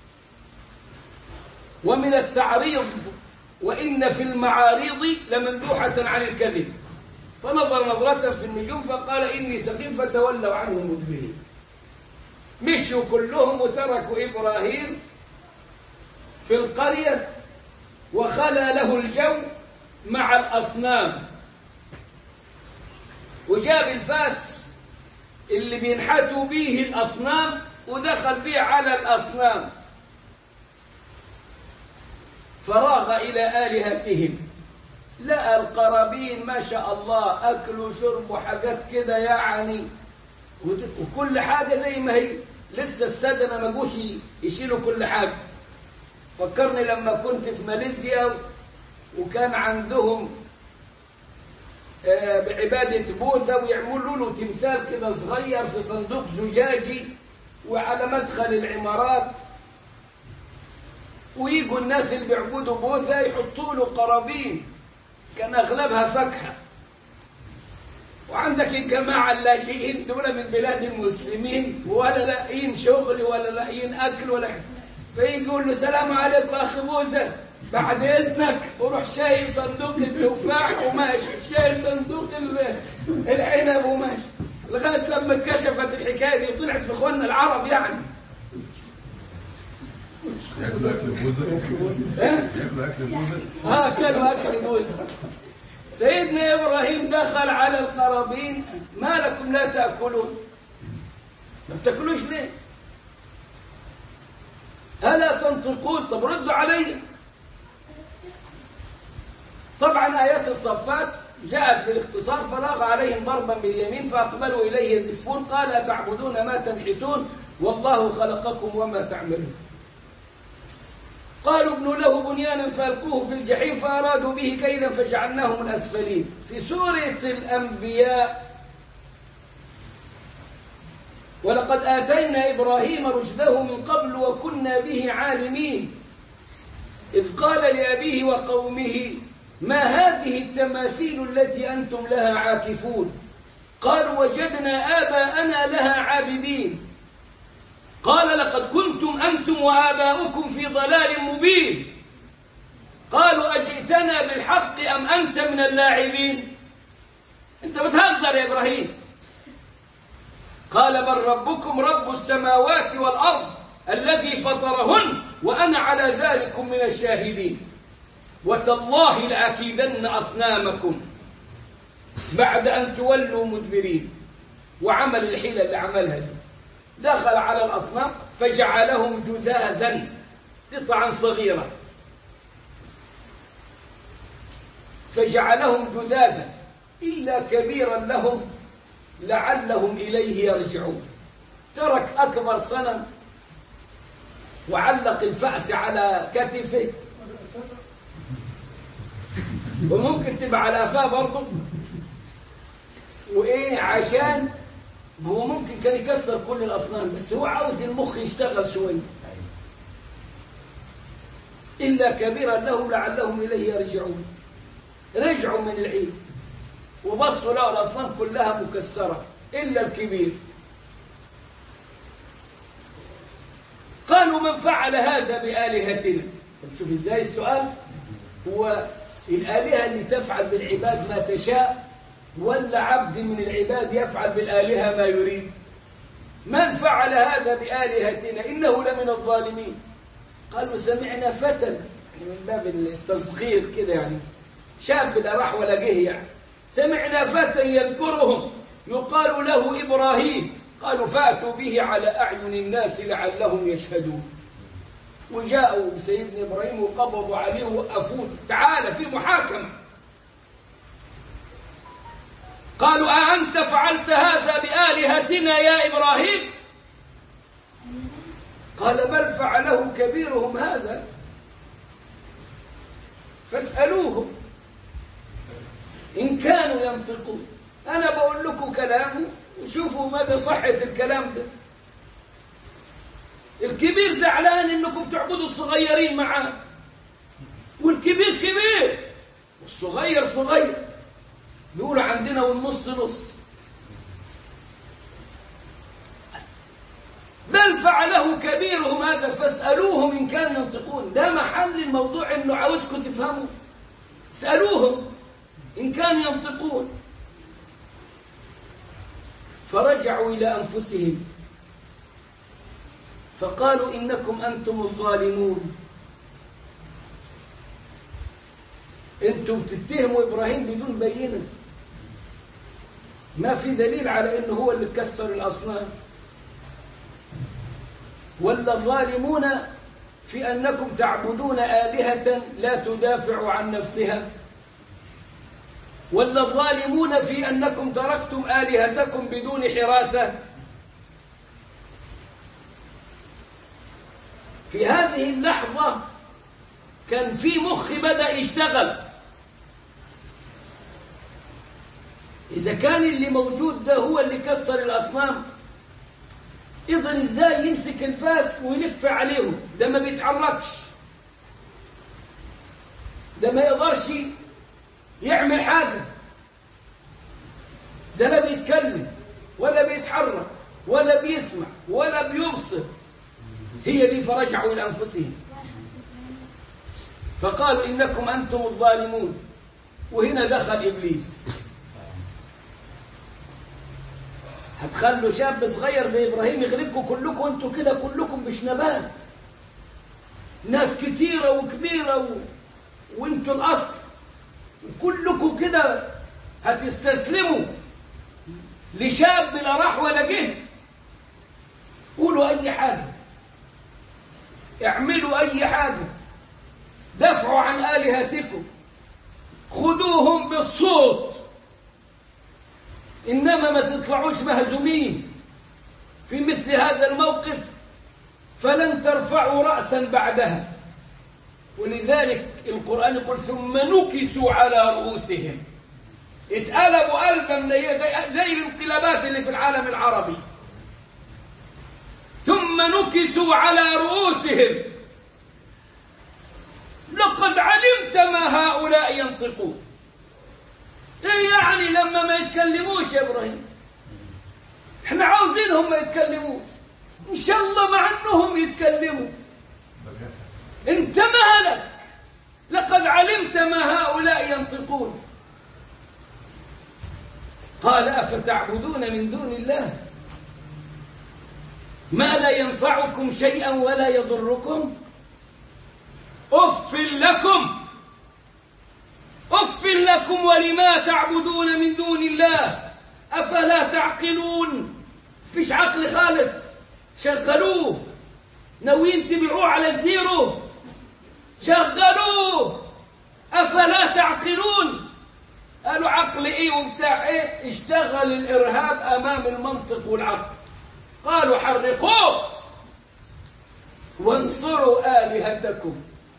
ومن التعريض، وإن في المعاريض لمندوحة عن الكذب. فنظر نظرة في النجوم فقال إني سقيم فتولوا عنه مدبرين. مشوا كلهم وتركوا إبراهيم في القرية وخلى له الجو مع الأصنام. وجاب الفاس اللي بينحتوا به الأصنام ودخل به على الأصنام، فراغ إلى آلهتهم. لقى القرابين ما شاء الله أكل وشرب وحاجات كده يعني، وكل حاجة زي ما هي. لسه السادة ما جوش يشيلوا كل حاجة. فكرني لما كنت في ماليزيا وكان عندهم بعبادة بوذا ويعملوا له تمثال كده صغير في صندوق زجاجي وعلى مدخل العمارات. ويجوا الناس اللي بيعبدوا بوذا يحطوا له قرابين كان أغلبها فاكهة. وعندك الجماعة اللاجئين دول من بلاد المسلمين ولا لاقيين شغل ولا لاقيين أكل ولا حاجة، فيجي يقول له السلام عليكم أخي بوذا، بعد إذنك وروح شايل صندوق التفاح وماشي، شايل صندوق العنب وماشي، لغاية لما اتكشفت الحكاية دي وطلعت في إخواننا العرب يعني. ياكلوا أكل بوذا؟ ياكلوا أكل بوذا؟ كانوا أكل بوذا. سيدنا إبراهيم دخل على القرابين، ما لكم لا تأكلون؟ ما بتأكلوش ليه؟ ألا تنطقون؟ طب ردوا علي. طبعا آيات الصفات جاءت بالاختصار، فراغ عليهم ضربا باليمين فأقبلوا إليه يزفون، قال أتعبدون ما تنحتون والله خلقكم وما تعملون. قالوا ابنوا له بنيانا فألقوه في الجحيم فأرادوا به كيدا فجعلناهم الأسفلين. في سورة الأنبياء ولقد آتينا إبراهيم رشده من قبل وكنا به عالمين إذ قال لأبيه وقومه ما هذه التماثيل التي أنتم لها عاكفون قالوا وجدنا آباءنا لها عابدين قال لقد كنتم أنتم وآباؤكم في ضلال مبين قالوا أجئتنا بالحق أم أنت من اللاعبين؟ أنت بتهزر يا إبراهيم. قال بل ربكم رب السماوات والأرض الذي فطرهن وأنا على ذلك من الشاهدين وتالله لأكيدن أصنامكم بعد أن تولوا مدبرين. وعمل الحيلة اللي عملها دي، دخل على الأصنام فجعلهم جذاذا قطعا صغيرة، فجعلهم جذاذا إلا كبيرا لهم لعلهم إليه يرجعون. ترك أكبر صنم وعلق الفأس على كتفه، وممكن تبقى على أفاه برضه، وإيه عشان هو ممكن كان يكسر كل الأصنام بس هو عاوز المخ يشتغل شوية. إلا كبيرا لهم لعلهم إليه يرجعون. رجعوا من العيد وبصوا لقوا الأصنام كلها مكسرة إلا الكبير. قالوا من فعل هذا بآلهتنا؟ شوف إزاي السؤال، هو الآلهة اللي تفعل بالعباد ما تشاء ولا عبد من العباد يفعل بالآلهة ما يريد؟ من فعل هذا بآلهتنا إنه لمن الظالمين. قالوا سمعنا فتى، يعني من باب التصغير كده، يعني شاب لا راح ولا جه، يعني سمعنا فتى يذكرهم يقال له إبراهيم قالوا فأتوا به على أعين الناس لعلهم يشهدون. وجاءوا بسيدنا إبراهيم وقبضوا عليه ووقفوه، تعال في محاكمة. قالوا أأنت فعلت هذا بآلهتنا يا إبراهيم؟ قال بل فعله كبيرهم هذا فاسألوهم إن كانوا ينطقون. أنا بقول لكم كلامه وشوفوا مدى صحة الكلام ده. الكبير زعلان إنكم تعبدوا الصغيرين معاه، والكبير كبير والصغير صغير، بيقولوا عندنا والنص نص. بل فعله كبيرهم هذا فاسألوهم إن كانوا ينطقون. ده محل الموضوع إنه عاوزكم تفهموا، اسألوهم إن كانوا ينطقون. فرجعوا إلى أنفسهم فقالوا إنكم أنتم الظالمون. أنتم بتتهموا إبراهيم بدون بينة، ما في دليل على إنه هو اللي كسر الأصنام. ولا ظالمون في أنكم تعبدون آلهة لا تدافع عن نفسها، ولا الظالمون في أنكم تركتم آلهتكم بدون حراسة. في هذه اللحظة كان في مخ بدأ يشتغل. إذا كان اللي موجود ده هو اللي كسر الأصنام، إذن إزاي يمسك الفاس ويلف عليهم؟ ده ما بيتحركش، ده ما يقدرش يعمل حاجة، ده لا بيتكلم ولا بيتحرك ولا بيسمع ولا بيبصر. هي دي فرجعوا إلى أنفسهم فقالوا إنكم أنتم الظالمون. وهنا دخل إبليس. هتخلوا شاب صغير زي إبراهيم يغلبكم كلكم، أنتم كده كلكم مش نبات، ناس كتيرة وكبيرة وأنتم الأصل، وكلكم كده هتستسلموا لشاب لا راح ولا جه. قولوا أي حاجة، اعملوا أي حاجة، دفعوا عن آلهتكم، خذوهم بالصوت، إنما ما تطلعوش مهزومين في مثل هذا الموقف، فلن ترفعوا رأسا بعدها. ولذلك القرآن يقول ثم نكسوا على رؤوسهم، اتقلبوا قلبا زي الانقلابات اللي في العالم العربي. ثم نكسوا على رؤوسهم لقد علمت ما هؤلاء ينطقون. ايه يعني لما ما يتكلموش يا ابراهيم؟ احنا عاوزينهم ما يتكلموش، ان شاء الله مع انهم يتكلموا. انت مهلك، لقد علمت ما هؤلاء ينطقون. قال أفتعبدون من دون الله ما لا ينفعكم شيئا ولا يضركم؟ أف لكم، أف لكم ولما تعبدون من دون الله أفلا تعقلون؟ فيش عقل خالص، شغلوه، ناويين تبيعوه على الزيرو، شغلوه، أفلا تعقلون؟ قالوا عقل ايه وبتاع ايه؟ اشتغل الارهاب امام المنطق والعقل. قالوا حرقوه وانصروا آلهتكم،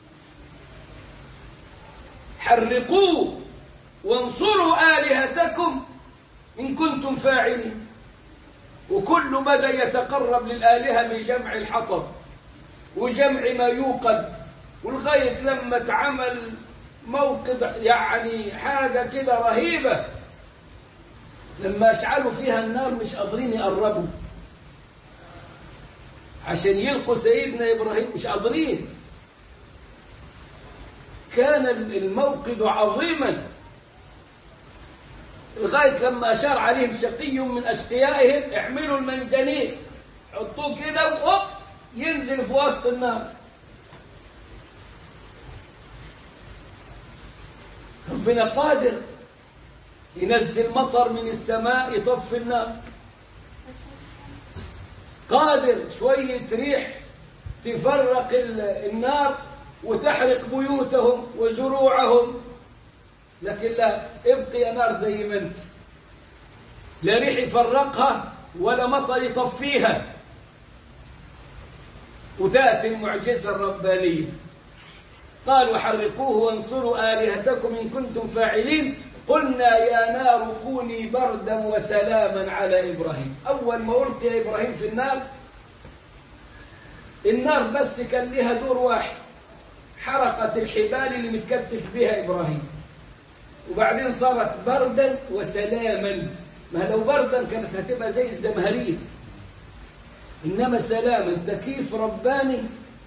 حرقوه وانصروا آلهتكم إن كنتم فاعلين. وكل بدأ يتقرب للآلهة بجمع الحطب وجمع ما يوقد، ولغاية لما اتعمل موقد يعني حاجة كده رهيبة. لما اشعلوا فيها النار مش قادرين يقربوا عشان يلقوا سيدنا إبراهيم، مش قادرين. كان الموقد عظيما لغاية لما أشار عليهم شقي من أشقيائهم احملوا المنجنيق، حطوه كده وأوب ينزل في وسط النار. ربنا قادر ينزل مطر من السماء يطفي النار، قادر شوية ريح تفرق النار وتحرق بيوتهم وزروعهم. لكن لا، ابقي يا نار زي ما انت، لا ريح يفرقها ولا مطر يطفيها. وتأتي المعجزة الربانية. قالوا حرقوه وانصروا آلهتكم إن كنتم فاعلين. قلنا يا نار كوني بردا وسلاما على إبراهيم. أول ما قلت يا إبراهيم في النار بس كان لها دور واحد، حرقت الحبال اللي متكتف بها إبراهيم، وبعدين صارت بردا وسلاما. ما لو بردا كانت هتبقى زي الزمهرير، إنما سلاما تكييف رباني.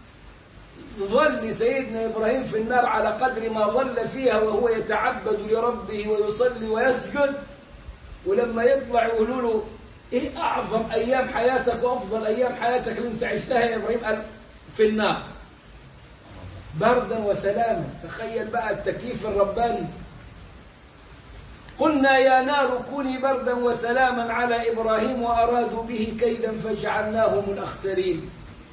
ظل سيدنا إبراهيم في النار على قدر ما ظل فيها وهو يتعبد لربه ويصلي ويسجد. ولما يطلع يقولوا له إيه أعظم أيام حياتك وأفضل أيام حياتك اللي أنت عشتها يا إبراهيم؟ قال في النار بردا وسلاما. تخيل بقى التكييف الرباني. قلنا يا نار كوني بردا وسلاما على إبراهيم وأرادوا به كيدا فجعلناهم الأخسرين.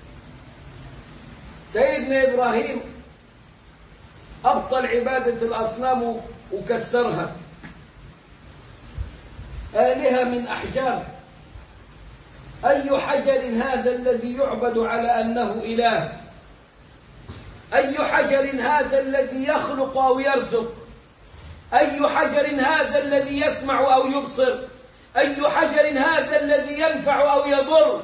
سيدنا إبراهيم أبطل عبادة الأصنام وكسرها، آلهة من أحجار. أي حجر هذا الذي يعبد على أنه إله؟ أي حجر هذا الذي يخلق أو يرزق؟ أي حجر هذا الذي يسمع أو يبصر؟ أي حجر هذا الذي ينفع أو يضر؟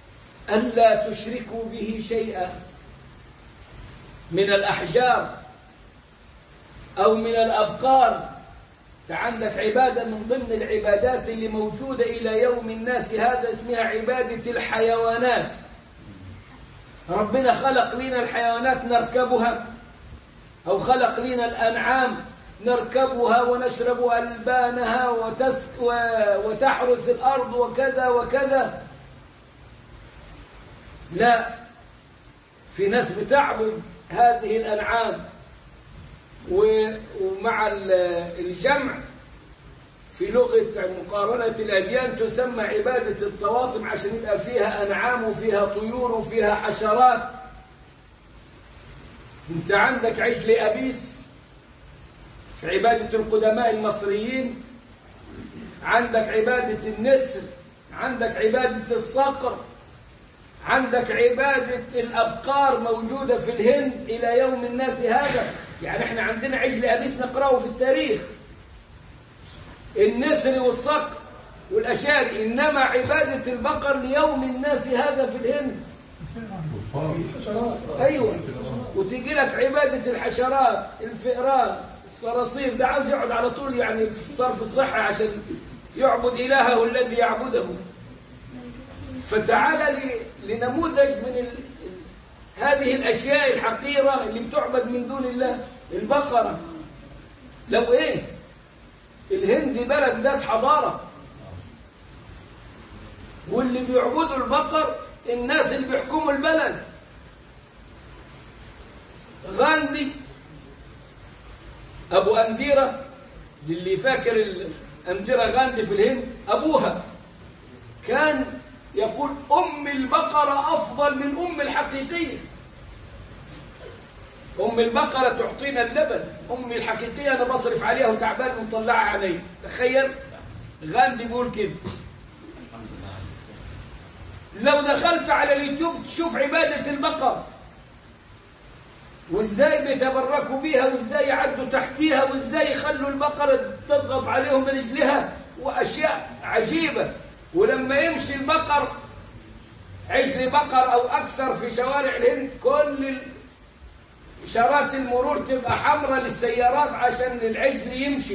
ألا تشركوا به شيئا من الأحجار أو من الأبقار. عندك عبادة من ضمن العبادات اللي موجودة إلى يوم الناس هذا اسمها عبادة الحيوانات. ربنا خلق لنا الحيوانات نركبها، أو خلق لنا الأنعام نركبها ونشرب ألبانها وتحرث الأرض وكذا وكذا. لا، في ناس بتعبد هذه الأنعام. ومع الجمع في لغة مقارنة الأديان تسمى عبادة الطواطم، عشان يبقى فيها أنعام وفيها طيور وفيها حشرات. انت عندك عجل أبيس في عبادة القدماء المصريين، عندك عبادة النسر، عندك عبادة الصقر، عندك عبادة الأبقار موجودة في الهند إلى يوم الناس هذا. يعني احنا عندنا عجل أبيس نقرأه في التاريخ، النسر والصقر والأشاري، إنما عبادة البقر ليوم الناس هذا في الهند. أيوة. وتيجي لك عبادة الحشرات، الفئران، الصراصير. ده عاوز يقعد على طول يعني في صرف الصحة عشان يعبد إلهه الذي يعبده. فتعال لنموذج من هذه الأشياء الحقيرة اللي بتعبد من دون الله. البقرة، لو إيه الهند بلد ذات حضارة، واللي بيعبدوا البقر الناس اللي بيحكموا البلد. غاندي أبو أنديرة، اللي فاكر أنديرة غاندي في الهند، أبوها كان يقول أم البقرة أفضل من أم الحقيقية. أم البقرة تعطينا اللبن، أمي الحقيقية أنا بصرف عليها وتعبان ومطلعها علي. تخيل، غاندي بيقول كده. لو دخلت على اليوتيوب تشوف عبادة البقر وإزاي بيتبركوا بيها وإزاي يعدوا تحتيها وإزاي يخلوا البقرة تضغط عليهم برجلها وأشياء عجيبة. ولما يمشي البقر، عجل بقر أو أكثر في شوارع الهند، كل إشارات المرور تبقى حمراء للسيارات عشان العجل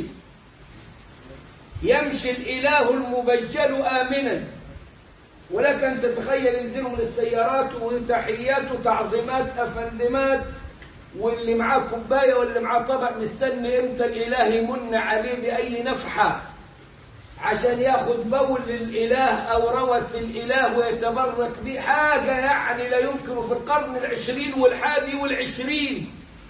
يمشي الإله المبجل آمنا. ولك أن تتخيل ينزلوا من السيارات وتحيات وتعظيمات أفندمات، واللي معاه كوباية واللي معاه طبق مستني امتى الإله يمن عليه بأي نفحة عشان ياخد بول للإله أو روث الإله ويتبرك به. حاجة يعني لا يمكن في القرن 20 والحادي.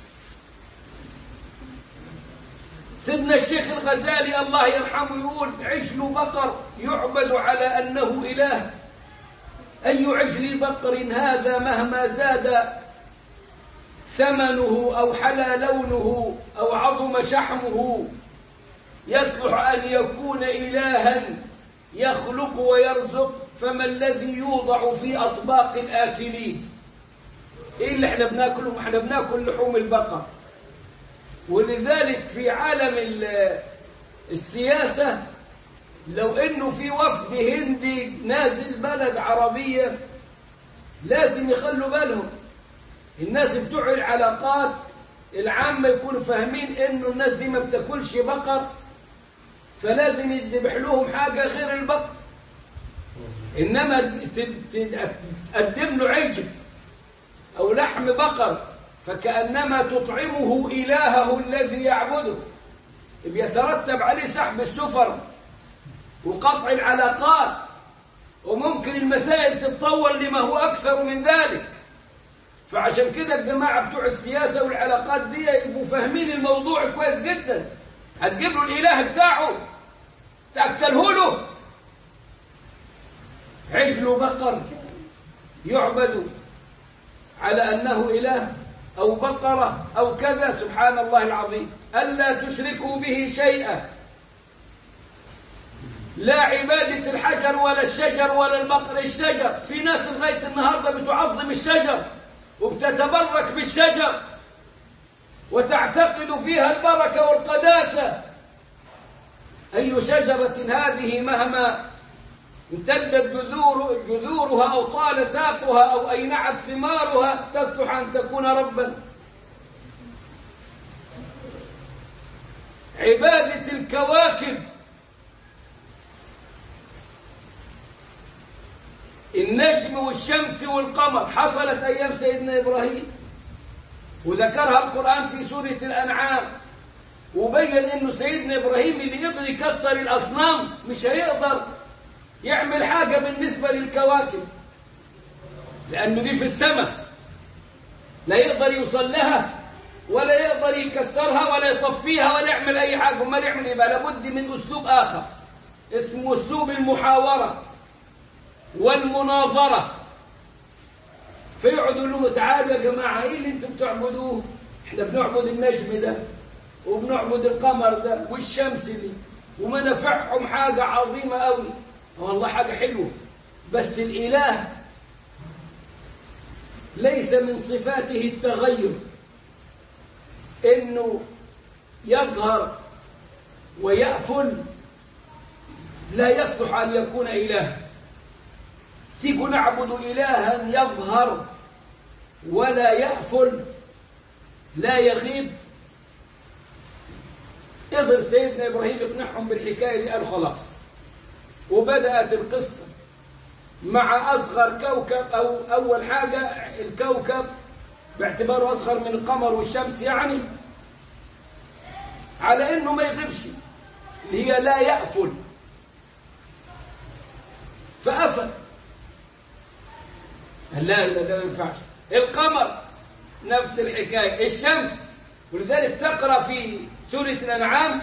سيدنا الشيخ الغزالي الله يرحمه يقول عجل بقر يعبد على أنه إله. أي عجل بقر هذا مهما زاد ثمنه أو حلا لونه أو عظم شحمه يصلح أن يكون إلها يخلق ويرزق، فما الذي يوضع في أطباق الآكلين؟ إيه اللي احنا بناكله؟ احنا بناكل لحوم البقر. ولذلك في عالم السياسة لو انه في وفد هندي نازل بلد عربية لازم يخلوا بالهم. الناس بتوع العلاقات العامة يكونوا فاهمين انه الناس دي ما بتاكلش بقر، فلازم يذبح لهم حاجة غير البقر. انما تقدم له عجل او لحم بقر فكأنما تطعمه إلهه الذي يعبده. بيترتب عليه سحب السفر وقطع العلاقات، وممكن المسائل تتطور لما هو أكثر من ذلك. فعشان كده الجماعة بتوع السياسة والعلاقات دي يبقوا فاهمين الموضوع كويس جدا. هتجيب له الإله بتاعه تأكله له. عجل بقر يعبد على أنه إله أو بقرة أو كذا. سبحان الله العظيم. ألا تشركوا به شيئا. لا عبادة الحجر ولا الشجر ولا البقر. الشجر في ناس لغاية النهاردة بتعظم الشجر وبتتبرك بالشجر وتعتقد فيها البركة والقداسة. أي شجرة هذه مهما امتدت جذورها أو طال ساقها أو أينعت ثمارها تصلح أن تكون ربا. عبادة الكواكب، النجم والشمس والقمر حصلت أيام سيدنا إبراهيم، وذكرها القرآن في سورة الأنعام، وبين إنه سيدنا إبراهيم اللي يقدر يكسر الأصنام مش هيقدر يعمل حاجة بالنسبة للكواكب، لأنه دي في السماء لا يقدر يوصل لها ولا يقدر يكسرها ولا يطفيها ولا يعمل أي حاجة. وما يعمل يبقى لابد من أسلوب آخر اسمه أسلوب المحاورة والمناظرة. فيقعدوا له تعالوا يا جماعة إيه اللي أنتم بتعبدوه؟ إحنا بنعبد النجم ده وبنعبد القمر ده والشمس دي ومنافعهم حاجة عظيمة أوي، والله حاجة حلوة، بس الإله ليس من صفاته التغير، إنه يظهر ويأفل، لا يصلح أن يكون إله. تيجوا نعبد إلها يظهر ولا يأفل لا يغيب. قدر سيدنا إبراهيم يقنعهم بالحكاية دي، قال خلاص. وبدأت القصة مع أصغر كوكب، أو أول حاجة الكوكب باعتباره أصغر من القمر والشمس، يعني على إنه ما يغيبش، اللي هي لا يأفل، فأفل. لا ما ينفعش. القمر نفس الحكاية، الشمس. ولذلك تقرأ في سورة الأنعام: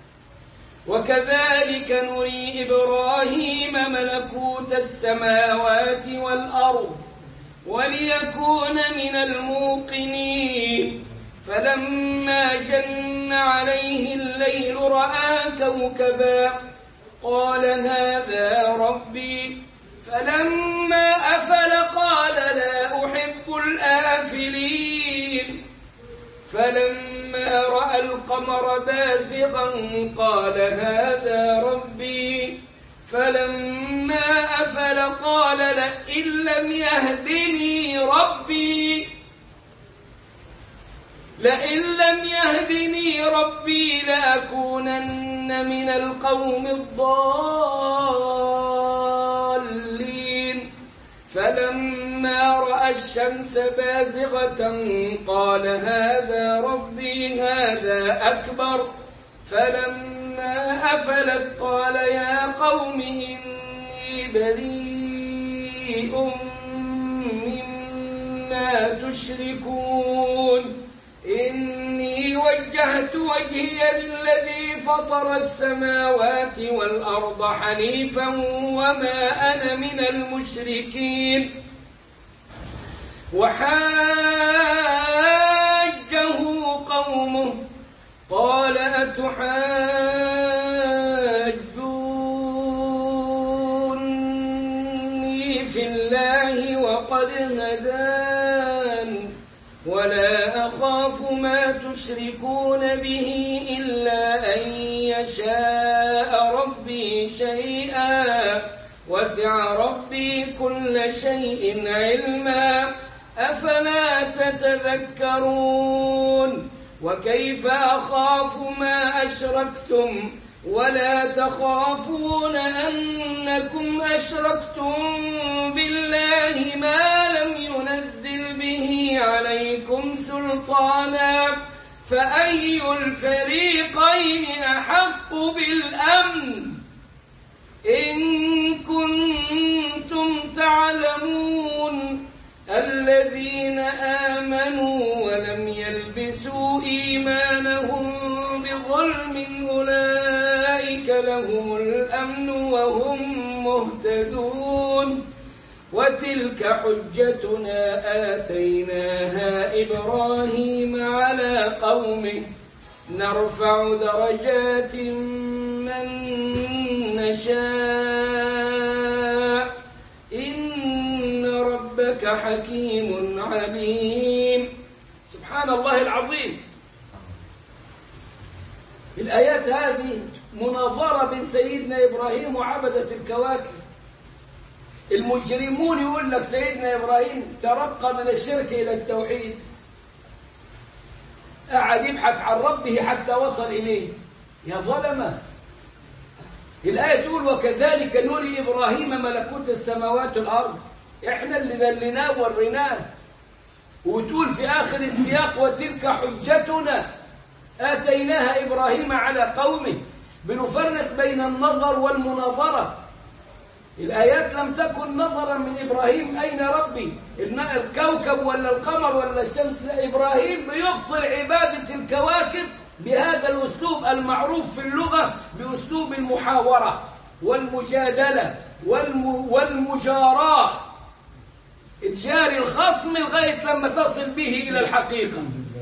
وكذلك نري إبراهيم ملكوت السماوات والأرض وليكون من الموقنين فلما جن عليه الليل رأى كوكبا قال هذا ربي فلما أفل قال لا أحب الآفلين فلما رأى القمر بازغا قال هذا ربي فلما أفل قال لئن لم يهدني ربي لأكونن من القوم الضالين فلما رأى الشمس بازغة قال هذا ربي هذا أكبر فلما أفلت قال يا قوم إني بريء مما تشركون إني وجهت وجهي للذي فطر السماوات والأرض حنيفا وما أنا من المشركين وحاجه قومه قال أتحاجوني في الله وقد هدان ولا أخاف ما تشركون به إلا أن يشاء ربي شيئا وسع ربي كل شيء علما أفلا تتذكرون وكيف أخاف ما أشركتم ولا تخافون أنكم أشركتم بالله ما لم ينزل به عليكم سلطانا فأي الفريقين أحق بالأمن إن كنتم تعلمون الذين آمنوا ولم يلبسوا إيمانهم بظلم أولئك لهم الأمن وهم مهتدون وتلك حجتنا آتيناها إبراهيم على قومه نرفع درجات من نشاء إن ربك حكيم عليم. سبحان الله العظيم. الآيات هذه مناظرة بين سيدنا إبراهيم وعبدة الكواكب. المجرمون يقول لك سيدنا إبراهيم ترقى من الشرك إلى التوحيد، قعد يبحث عن ربه حتى وصل إليه، يا ظلمة. الآية تقول وكذلك نري إبراهيم ملكوت السماوات والأرض، إحنا اللي دلناه ووريناه. وتقول في آخر السياق وتلك حجتنا آتيناها إبراهيم على قومه، بنفرق بين النظر والمناظرة. الآيات لم تكن نظرا من إبراهيم أين ربي، الكوكب ولا القمر ولا الشمس، لا، إبراهيم بيبطل عبادة الكواكب بهذا الأسلوب المعروف في اللغة بأسلوب المحاورة والمجادلة والمجاراة، تجاري الخصم لغاية لما تصل به إلى الحقيقة.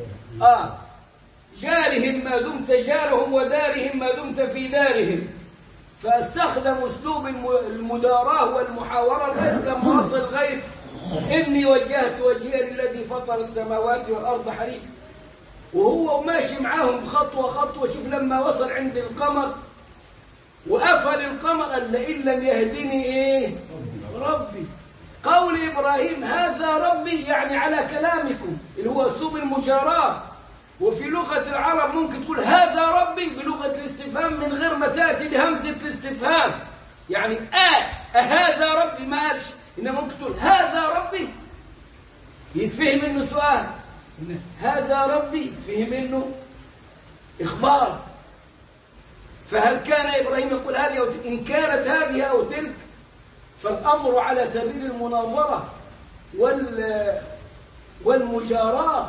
جارهم ما دمت جارهم ودارهم ما دمت في دارهم. فاستخدم أسلوب المداراة والمحاورة لغاية لما وصل لغاية إني وجهت وجهي للذي فطر السماوات والأرض حنيفا. وهو ماشي معاهم خطوة خطوة. شوف لما وصل عند القمر وقفل القمر قال لئن لم يهدني إيه ربي. قول إبراهيم هذا ربي يعني على كلامكم اللي هو أسلوب المجاراة. وفي لغة العرب ممكن تقول هذا ربي بلغة الاستفهام من غير ما تأتي بهمزة الاستفهام، يعني هذا ربي ما قالش، إنما ممكن تقول هذا ربي يتفهم إنه سؤال، هذا ربي فهم إنه إخبار. فهل كان إبراهيم يقول هذه أو تلك؟ إن كانت هذه أو تلك فالأمر على سبيل المناظرة والمجاراة.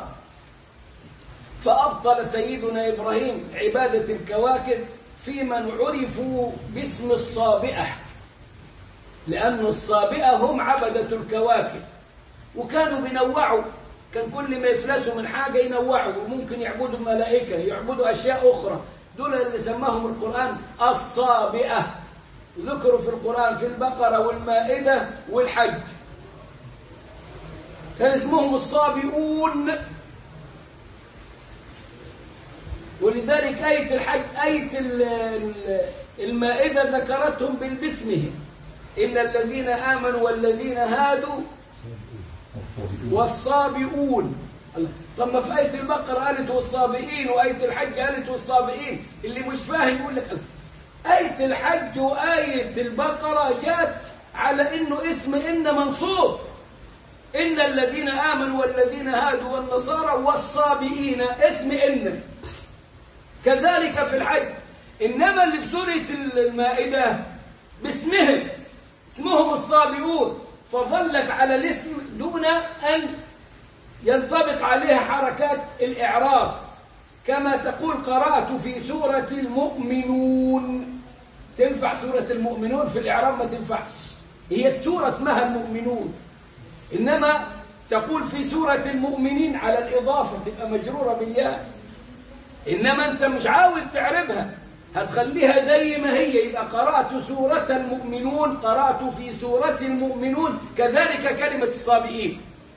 فأبطل سيدنا إبراهيم عبادة الكواكب في من عرفوا باسم الصابئة، لأن الصابئة هم عبدة الكواكب، وكانوا بينوعوا، كان كل ما يفلسوا من حاجة ينوعوا، وممكن يعبدوا الملائكة، يعبدوا أشياء أخرى. دول اللي سماهم القرآن الصابئة، ذكروا في القرآن في البقرة والمائدة والحج. كان اسمهم الصابئون. ولذلك آية الحج آية المائدة ذكرتهم باسمهم، إن الذين آمنوا والذين هادوا والصابئون. طب ما في آية البقرة قالت والصابئين، وآية الحج قالت والصابئين. اللي مش فاهم يقول لك آية الحج وآية البقرة جاءت على إنه اسم إن منصوب، إن الذين آمنوا والذين هادوا والنصارى والصابئين اسم إن. كذلك في الحج. إنما اللي في سورة المائدة باسمهم، اسمهم الصابئون، فظلت على الاسم دون أن ينطبق عليها حركات الإعراب. كما تقول قرأت في سورة المؤمنون، تنفع سورة المؤمنون في الإعراب؟ ما تنفعش، هي السورة اسمها المؤمنون. إنما تقول في سورة المؤمنين على الإضافة تبقى مجرورة بالياء. إنما أنت مش عاوز تعربها، هتخليها زي ما هي، يبقى قرأت سورة المؤمنون، قرأت في سورة المؤمنون. كذلك كلمة الصابئين.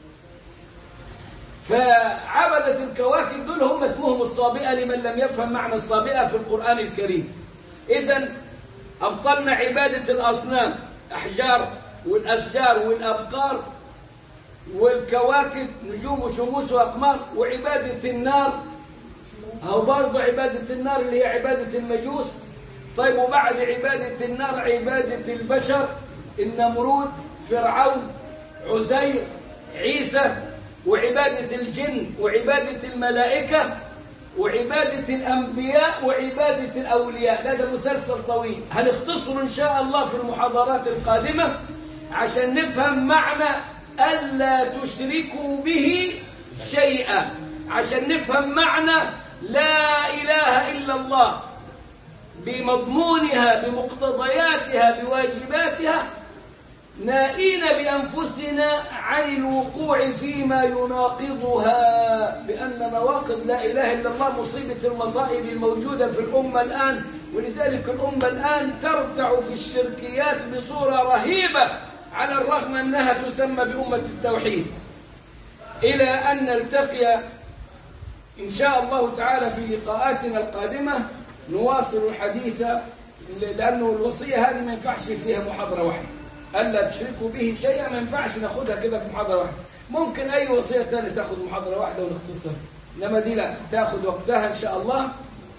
فعبدة الكواكب دول هم اسمهم الصابئة لمن لم يفهم معنى الصابئة في القرآن الكريم. إذن أبطلنا عبادة الأصنام، أحجار والأشجار والأبقار والكواكب، نجوم وشموس وأقمار. وعبادة النار أو برضو عبادة النار اللي هي عبادة المجوس. طيب وبعد عبادة النار عبادة البشر، النمرود، فرعون، عزير، عيسى، وعبادة الجن، وعبادة الملائكة، وعبادة الأنبياء، وعبادة الأولياء. هذا مسلسل طويل هنختصر إن شاء الله في المحاضرات القادمة عشان نفهم معنى ألا تشركوا به شيئا، عشان نفهم معنى لا إله إلا الله بمضمونها بمقتضياتها بواجباتها، نائين بأنفسنا عن الوقوع فيما يناقضها، بأن نواقض لا إله إلا الله مصيبة المصائب الموجودة في الأمة الآن. ولذلك الأمة الآن ترتع في الشركيات بصورة رهيبة على الرغم أنها تسمى بأمة التوحيد. إلى أن نلتقي إن شاء الله تعالى في لقاءاتنا القادمة نواصل الحديث، لأنه الوصية هذه ما ينفعش فيها محاضرة واحدة، ألا تشركوا به شيئا ما ينفعش ناخدها كده في محاضرة واحدة. ممكن أي وصية ثانية تاخد محاضرة واحدة ونختصرها، إنما دي لا، تاخد وقتها إن شاء الله.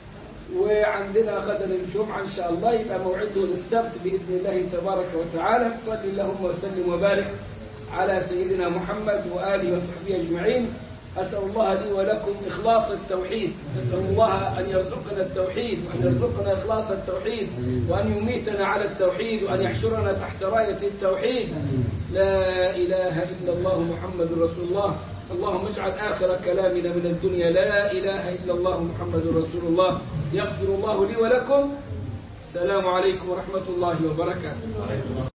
وعندنا غدا الجمعة إن شاء الله يبقى موعده السبت بإذن الله تبارك وتعالى. صل اللهم وسلم وبارك على سيدنا محمد وآله وصحبه أجمعين. أسأل الله لي ولكم إخلاص التوحيد، أسأل الله أن يرزقنا التوحيد وأن يرزقنا إخلاص التوحيد وأن يميتنا على التوحيد وأن يحشرنا تحت راية التوحيد. لا إله إلا الله محمد رسول الله. اللهم اجعل آخر كلامنا من الدنيا لا إله إلا الله محمد رسول الله. يغفر الله لي ولكم. السلام عليكم ورحمة الله وبركاته.